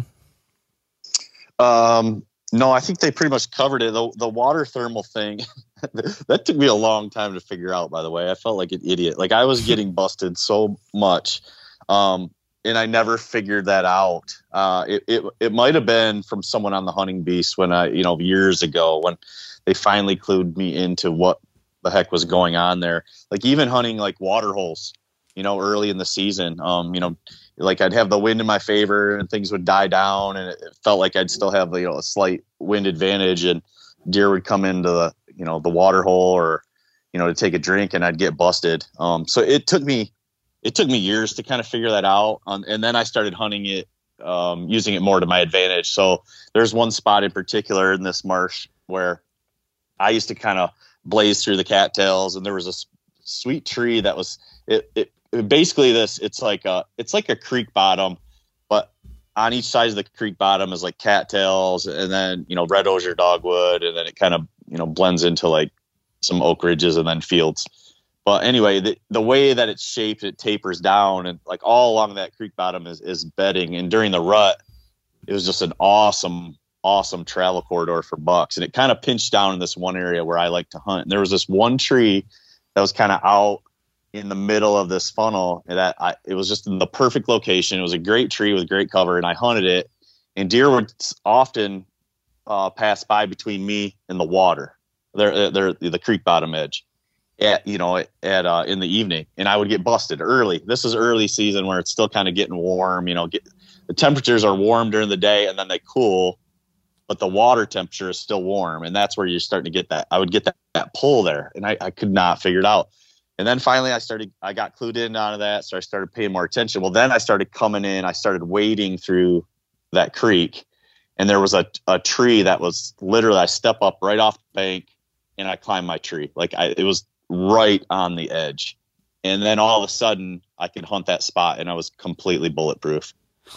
Um, no, I think they pretty much covered it. The, the water thermal thing, that took me a long time to figure out, by the way. I felt like an idiot. Like, I was getting busted so much. Um, And I never figured that out. Uh, it it, it might have been from someone on the Hunting Beast when I, you know, years ago, when they finally clued me into what the heck was going on there. Like, even hunting like water holes, you know, early in the season, um, you know, like I'd have the wind in my favor and things would die down, and it felt like I'd still have, you know, a slight wind advantage, and deer would come into the, you know, the water hole, or, you know, to take a drink, and I'd get busted. Um, so it took me. It took me years to kind of figure that out. Um, and then I started hunting it, um, using it more to my advantage. So there's one spot in particular in this marsh where I used to kind of blaze through the cattails, and there was a s- sweet tree that was, it, it, it basically this, it's like a, it's like a creek bottom, but on each side of the creek bottom is like cattails, and then, you know, red osier dogwood. And then it kind of, you know, blends into like some oak ridges and then fields. But anyway, the, the way that it's shaped, it tapers down, and like all along that creek bottom is, is bedding. And during the rut, it was just an awesome, awesome travel corridor for bucks. And it kind of pinched down in this one area where I like to hunt. And there was this one tree that was kind of out in the middle of this funnel, and that I, it was just in the perfect location. It was a great tree with great cover, and I hunted it. And deer would often uh, pass by between me and the water. They're, they're the creek bottom edge. At, you know, at, uh, in the evening, and I would get busted early. This is early season where it's still kind of getting warm, you know, get, the temperatures are warm during the day and then they cool, but the water temperature is still warm. And that's where you're starting to get that. I would get that, that pull there, and I, I could not figure it out. And then finally I started, I got clued in onto that. So I started paying more attention. Well, then I started coming in, I started wading through that creek, and there was a, a tree that was literally, I step up right off the bank and I climbed my tree. Like I, it was right on the edge. And then all of a sudden I could hunt that spot, and I was completely bulletproof.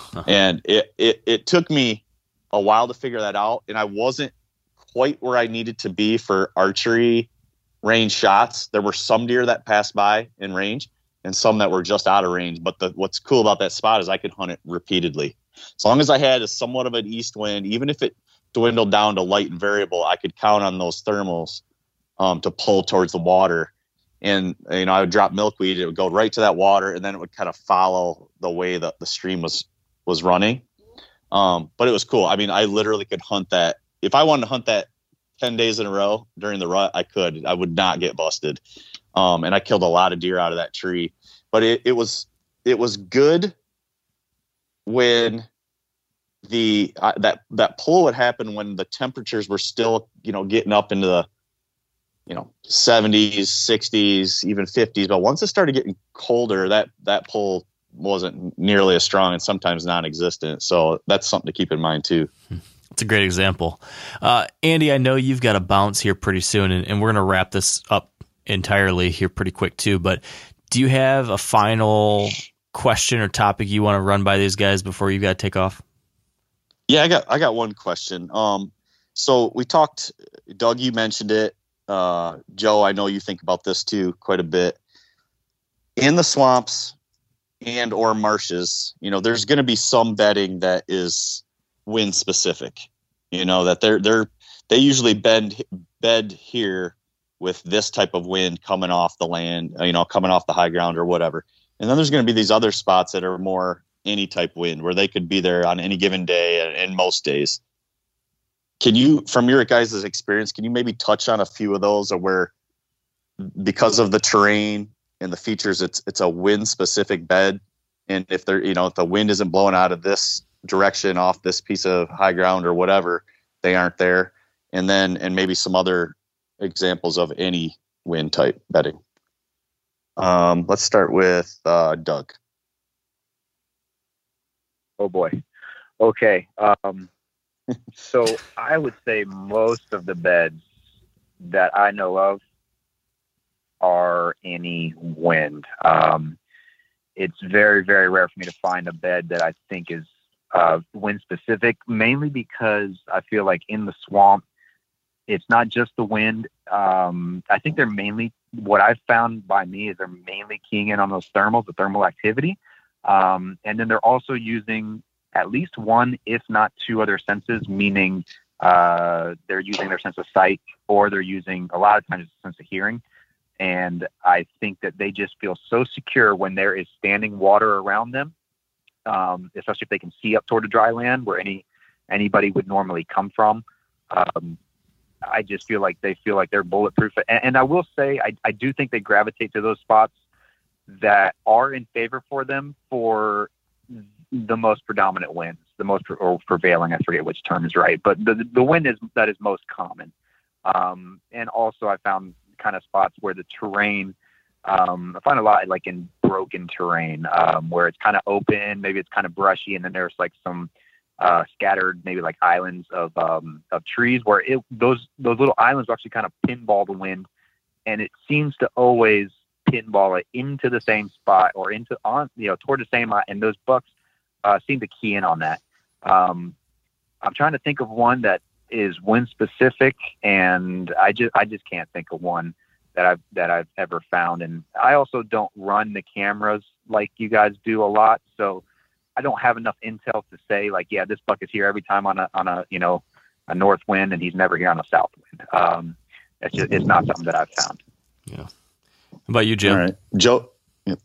And it, it, it took me a while to figure that out. And I wasn't quite where I needed to be for archery range shots. There were some deer that passed by in range and some that were just out of range. But the, what's cool about that spot is I could hunt it repeatedly. As long as I had a somewhat of an east wind, even if it dwindled down to light and variable, I could count on those thermals um, to pull towards the water. And, you know, I would drop milkweed. It would go right to that water, and then it would kind of follow the way that the stream was, was running. Um, but it was cool. I mean, I literally could hunt that. If I wanted to hunt that ten days in a row during the rut, I could. I would not get busted. Um, and I killed a lot of deer out of that tree. But it, it was it was good when the uh, that that pull would happen when the temperatures were still, you know, getting up into the, you know, seventies, sixties, even fifties. But once it started getting colder, that that pull wasn't nearly as strong and sometimes non-existent. So that's something to keep in mind too. It's a great example. Uh, Andy, I know you've got to bounce here pretty soon, and, and we're going to wrap this up entirely here pretty quick too. But do you have a final question or topic you want to run by these guys before you got to take off? Yeah, I got I got one question. Um, so we talked, Doug, you mentioned it. Uh, Joe, I know you think about this too quite a bit. In the swamps and or marshes, you know, there's going to be some bedding that is wind specific. You know, that they're they're they usually bend bed here with this type of wind coming off the land, you know, coming off the high ground or whatever. And then there's going to be these other spots that are more any type wind where they could be there on any given day and, and most days. Can you, from your guys' experience, can you maybe touch on a few of those, or where because of the terrain and the features, it's it's a wind specific bed, and if they're, you know, if the wind isn't blowing out of this direction off this piece of high ground or whatever, they aren't there. And then and maybe some other examples of any wind type bedding. Um, let's start with uh, Doug. Oh boy. Okay. Um, so I would say most of the beds that I know of are any wind. Um, it's very, very rare for me to find a bed that I think is uh, wind specific, mainly because I feel like in the swamp, it's not just the wind. Um, I think they're mainly, what I've found by me is they're mainly keying in on those thermals, the thermal activity. Um, and then they're also using at least one, if not two other senses, meaning uh, they're using their sense of sight, or they're using a lot of times a sense of hearing. And I think that they just feel so secure when there is standing water around them, um, especially if they can see up toward the dry land where any anybody would normally come from. Um, I just feel like they feel like they're bulletproof. And, and I will say, I, I do think they gravitate to those spots that are in favor for them for the most predominant winds, the most or prevailing. I forget which term is right, but the the wind is that is most common. Um, and also, I found kind of spots where the terrain, um, I find a lot like in broken terrain, um, where it's kind of open, maybe it's kind of brushy, and then there's like some uh, scattered, maybe like islands of um, of trees where it those those little islands actually kind of pinball the wind, and it seems to always pinball it into the same spot or into on you know toward the same line, and those bucks uh, seem to key in on that. Um, I'm trying to think of one that is wind specific, and I just I just can't think of one that I've that I've ever found. And I also don't run the cameras like you guys do a lot, so I don't have enough intel to say like, yeah, this buck is here every time on a on a you know a north wind, and he's never here on a south wind. Um, it's just it's not something that I've found. Yeah. How about you, Jim? All right, Joe. Yep.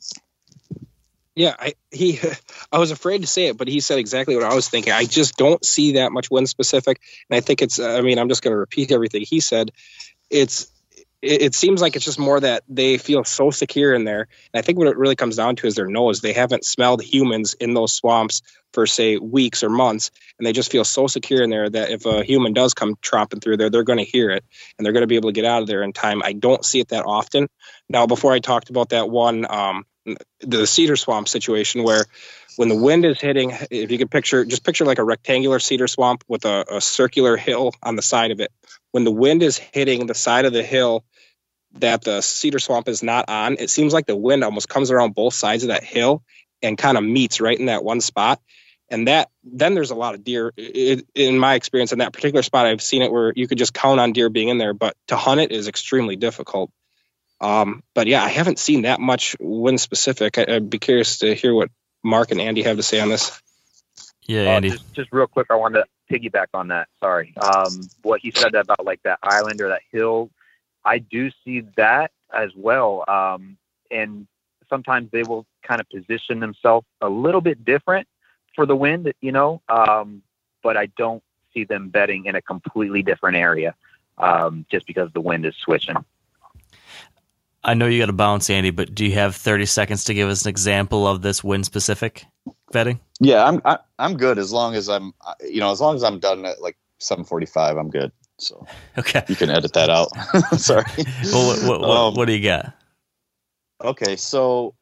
Yeah, I he I was afraid to say it, but he said exactly what I was thinking. I just don't see that much wind specific, and I think it's. I mean, I'm just going to repeat everything he said. It's. It, it seems like it's just more that they feel so secure in there, and I think what it really comes down to is their nose. They haven't smelled humans in those swamps for say weeks or months, and they just feel so secure in there that if a human does come tromping through there, they're going to hear it, and they're going to be able to get out of there in time. I don't see it that often. Now, before I talked about that one. Um, the cedar swamp situation where when the wind is hitting, if you could picture, just picture like a rectangular cedar swamp with a, a circular hill on the side of it. When the wind is hitting the side of the hill that the cedar swamp is not on, it seems like the wind almost comes around both sides of that hill and kind of meets right in that one spot. And that then there's a lot of deer. It, in my experience, in that particular spot, I've seen it where you could just count on deer being in there, but to hunt it is extremely difficult. Um, but yeah, I haven't seen that much wind specific. I, I'd be curious to hear what Mark and Andy have to say on this. Yeah, uh, Andy. Just, just real quick, I wanted to piggyback on that. Sorry. Um, what he said about like that island or that hill, I do see that as well. Um, and sometimes they will kind of position themselves a little bit different for the wind, you know, um, but I don't see them bedding in a completely different area um, just because the wind is switching. I know you got to bounce, Andy, but do you have thirty seconds to give us an example of this wind specific bedding? Yeah, I'm I, I'm good as long as I'm you know as long as I'm done at like seven forty-five. I'm good. So okay, you can edit that out. Sorry. Well, what what, what, um, what do you got? Okay, so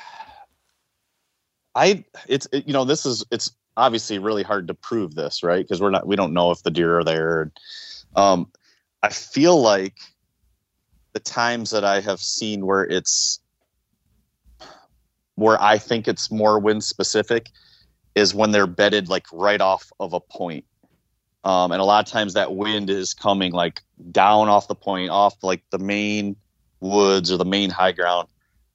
I it's it, you know this is it's obviously really hard to prove this, right? Because we're not we don't know if the deer are there. Um, I feel like the times that I have seen where it's where I think it's more wind specific is when they're bedded like right off of a point. Um, and a lot of times that wind is coming like down off the point, off like the main woods or the main high ground.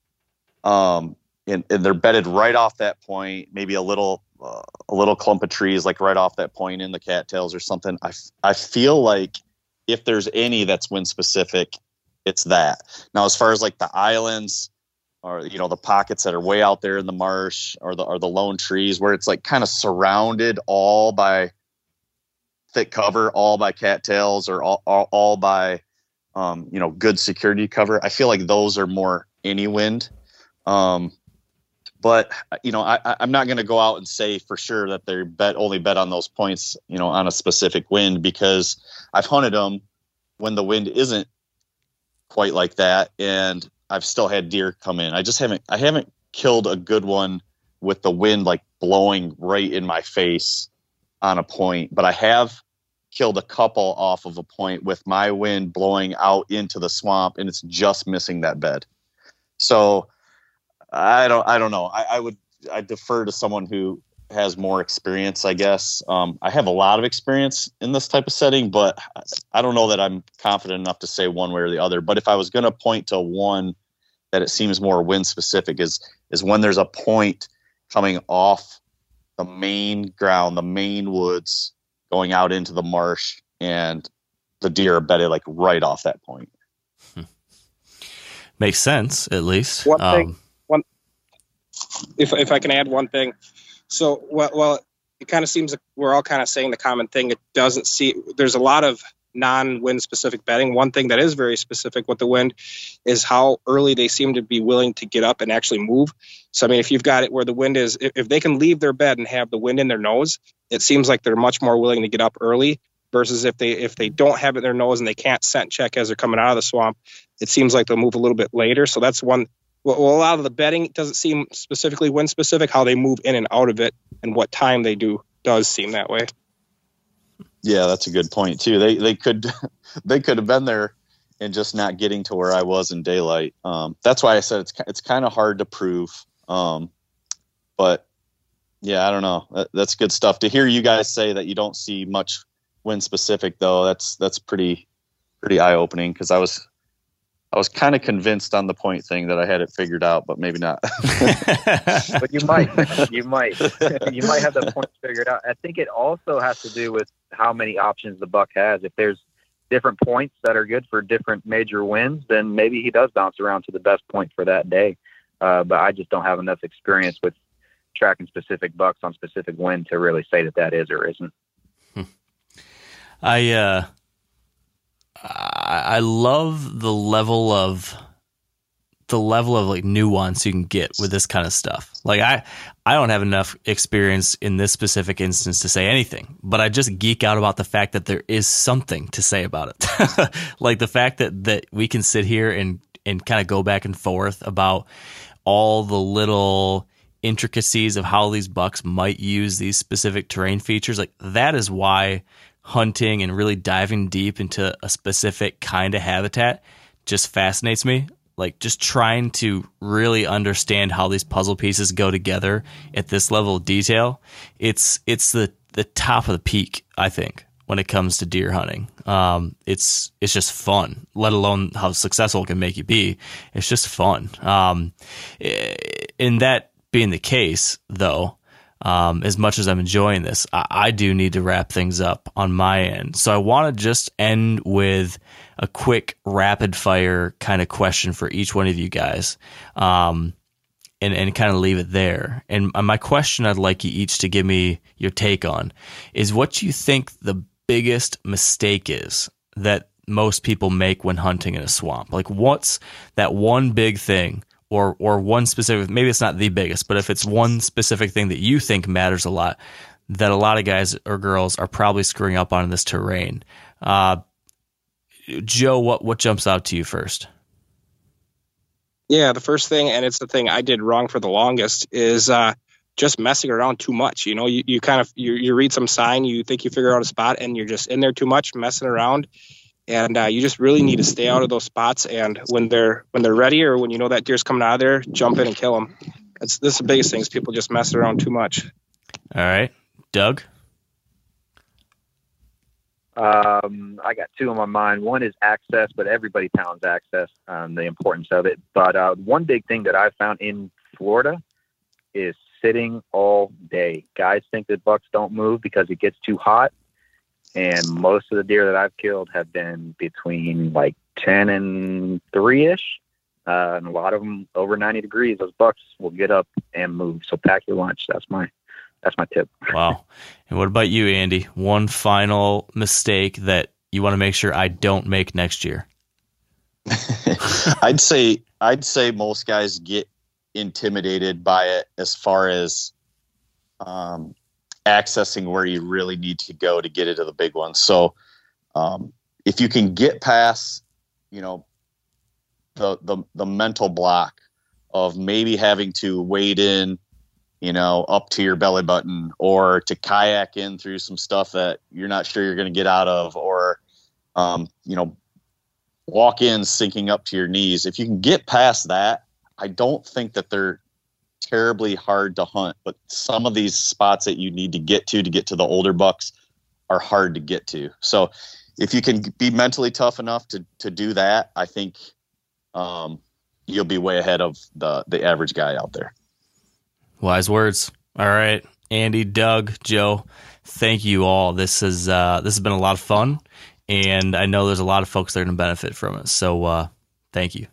Um, and, and they're bedded right off that point, maybe a little, uh, a little clump of trees, like right off that point in the cattails or something. I, I feel like if there's any that's wind specific, it's that. Now, as far as like the islands or, you know, the pockets that are way out there in the marsh or the, or the lone trees where it's like kind of surrounded all by thick cover, all by cattails or all, all, all by, um, you know, good security cover. I feel like those are more any wind. Um, but you know, I, I'm not going to go out and say for sure that they're bet only bet on those points, you know, on a specific wind, because I've hunted them when the wind isn't quite like that, and I've still had deer come in. I just haven't I haven't killed a good one with the wind like blowing right in my face on a point, but I have killed a couple off of a point with my wind blowing out into the swamp and it's just missing that bed. So I don't I don't know. I, I would I defer to someone who has more experience, I guess. Um, I have a lot of experience in this type of setting, but I don't know that I'm confident enough to say one way or the other. But if I was going to point to one that it seems more wind specific is, is when there's a point coming off the main ground, the main woods, going out into the marsh, and the deer are bedded like right off that point. Hmm. Makes sense, at least. One um, thing, one, if, if I can add one thing. So, well, well it kind of seems like we're all kind of saying the common thing. It doesn't see, there's a lot of non-wind specific bedding. One thing that is very specific with the wind is how early they seem to be willing to get up and actually move. So, I mean, if you've got it where the wind is, if, if they can leave their bed and have the wind in their nose, it seems like they're much more willing to get up early versus if they, if they don't have it in their nose and they can't scent check as they're coming out of the swamp, it seems like they'll move a little bit later. So that's one. Well, a lot of the bedding doesn't seem specifically wind specific. How they move in and out of it and what time they do does seem that way. Yeah, that's a good point too. They they could they could have been there and just not getting to where I was in daylight. Um, that's why I said it's it's kind of hard to prove. Um, but yeah, I don't know. That, that's good stuff to hear you guys say that you don't see much wind specific though. That's that's pretty pretty eye opening, because I was. I was kind of convinced on the point thing that I had it figured out, but maybe not. But you might, you might, you might have the points figured out. I think it also has to do with how many options the buck has. If there's different points that are good for different major winds, then maybe he does bounce around to the best point for that day. Uh, but I just don't have enough experience with tracking specific bucks on specific wind to really say that that is or isn't. I, uh, I love the level of the level of like nuance you can get with this kind of stuff. Like I, I don't have enough experience in this specific instance to say anything, but I just geek out about the fact that there is something to say about it. Like the fact that, that we can sit here and, and kind of go back and forth about all the little intricacies of how these bucks might use these specific terrain features. Like that is why hunting and really diving deep into a specific kind of habitat just fascinates me. like just trying to really understand how these puzzle pieces go together at this level of detail, it's it's the, the top of the peak, I think, when it comes to deer hunting. Um, it's it's just fun, let alone how successful it can make you be. It's just fun. Um, in that being the case, though, um, as much as I'm enjoying this, I, I do need to wrap things up on my end. So I want to just end with a quick rapid fire kind of question for each one of you guys, um, and, and kind of leave it there. And my question I'd like you each to give me your take on is what you think the biggest mistake is that most people make when hunting in a swamp. Like, what's that one big thing, or or one specific, maybe it's not the biggest, but if it's one specific thing that you think matters a lot, that a lot of guys or girls are probably screwing up on in this terrain. Uh, Joe, what, what jumps out to you first? Yeah, the first thing, and it's the thing I did wrong for the longest, is uh, just messing around too much. You know, you, you kind of, you, you read some sign, you think you figure out a spot, and you're just in there too much, messing around. And uh, you just really need to stay out of those spots. And when they're when they're ready, or when you know that deer's coming out of there, jump in and kill them. That's this is the biggest thing, is people just mess around too much. All right, Doug. Um, I got two on my mind. One is access, but everybody pounds access, um, the importance of it. But uh, one big thing that I found in Florida is sitting all day. Guys think that bucks don't move because it gets too hot. And most of the deer that I've killed have been between like ten and three-ish. Uh, and a lot of them over ninety degrees. Those bucks will get up and move. So pack your lunch. That's my That's my tip. Wow. And what about you, Andy? One final mistake that you want to make sure I don't make next year? I'd say I'd say most guys get intimidated by it as far as um, accessing where you really need to go to get into the big ones. So um, if you can get past, you know, the the the mental block of maybe having to wade in, you know, up to your belly button, or to kayak in through some stuff that you're not sure you're going to get out of, or, um, you know, walk in sinking up to your knees. If you can get past that, I don't think that they're terribly hard to hunt, but some of these spots that you need to get to, to get to the older bucks are hard to get to. So if you can be mentally tough enough to, to do that, I think, um, you'll be way ahead of the, the average guy out there. Wise words. All right, Andy, Doug, Joe, thank you all. This is uh, this has been a lot of fun, and I know there's a lot of folks that are going to benefit from it. So uh, thank you.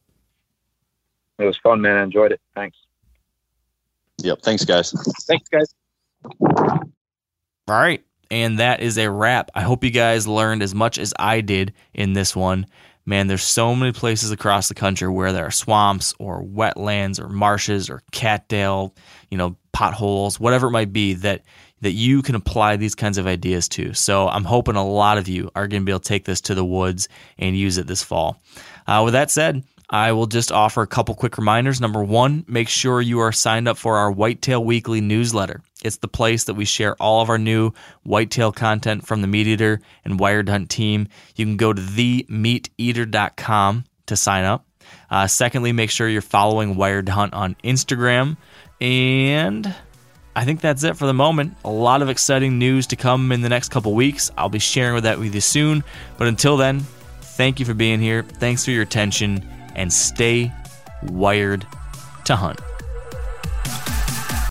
It was fun, man. I enjoyed it. Thanks. Yep. Thanks, guys. Thanks, guys. All right, and that is a wrap. I hope you guys learned as much as I did in this one. Man, there's so many places across the country where there are swamps or wetlands or marshes or cattail, you know, potholes, whatever it might be, that that you can apply these kinds of ideas to. So I'm hoping a lot of you are going to be able to take this to the woods and use it this fall. Uh, with that said, I will just offer a couple quick reminders. Number one, make sure you are signed up for our Whitetail Weekly newsletter. It's the place that we share all of our new whitetail content from the Meat Eater and Wired Hunt team. You can go to the meat eater dot com to sign up. Uh, secondly, make sure you're following Wired Hunt on Instagram. And I think that's it for the moment. A lot of exciting news to come in the next couple weeks. I'll be sharing with that with you soon. But until then, thank you for being here. Thanks for your attention. And stay wired to hunt.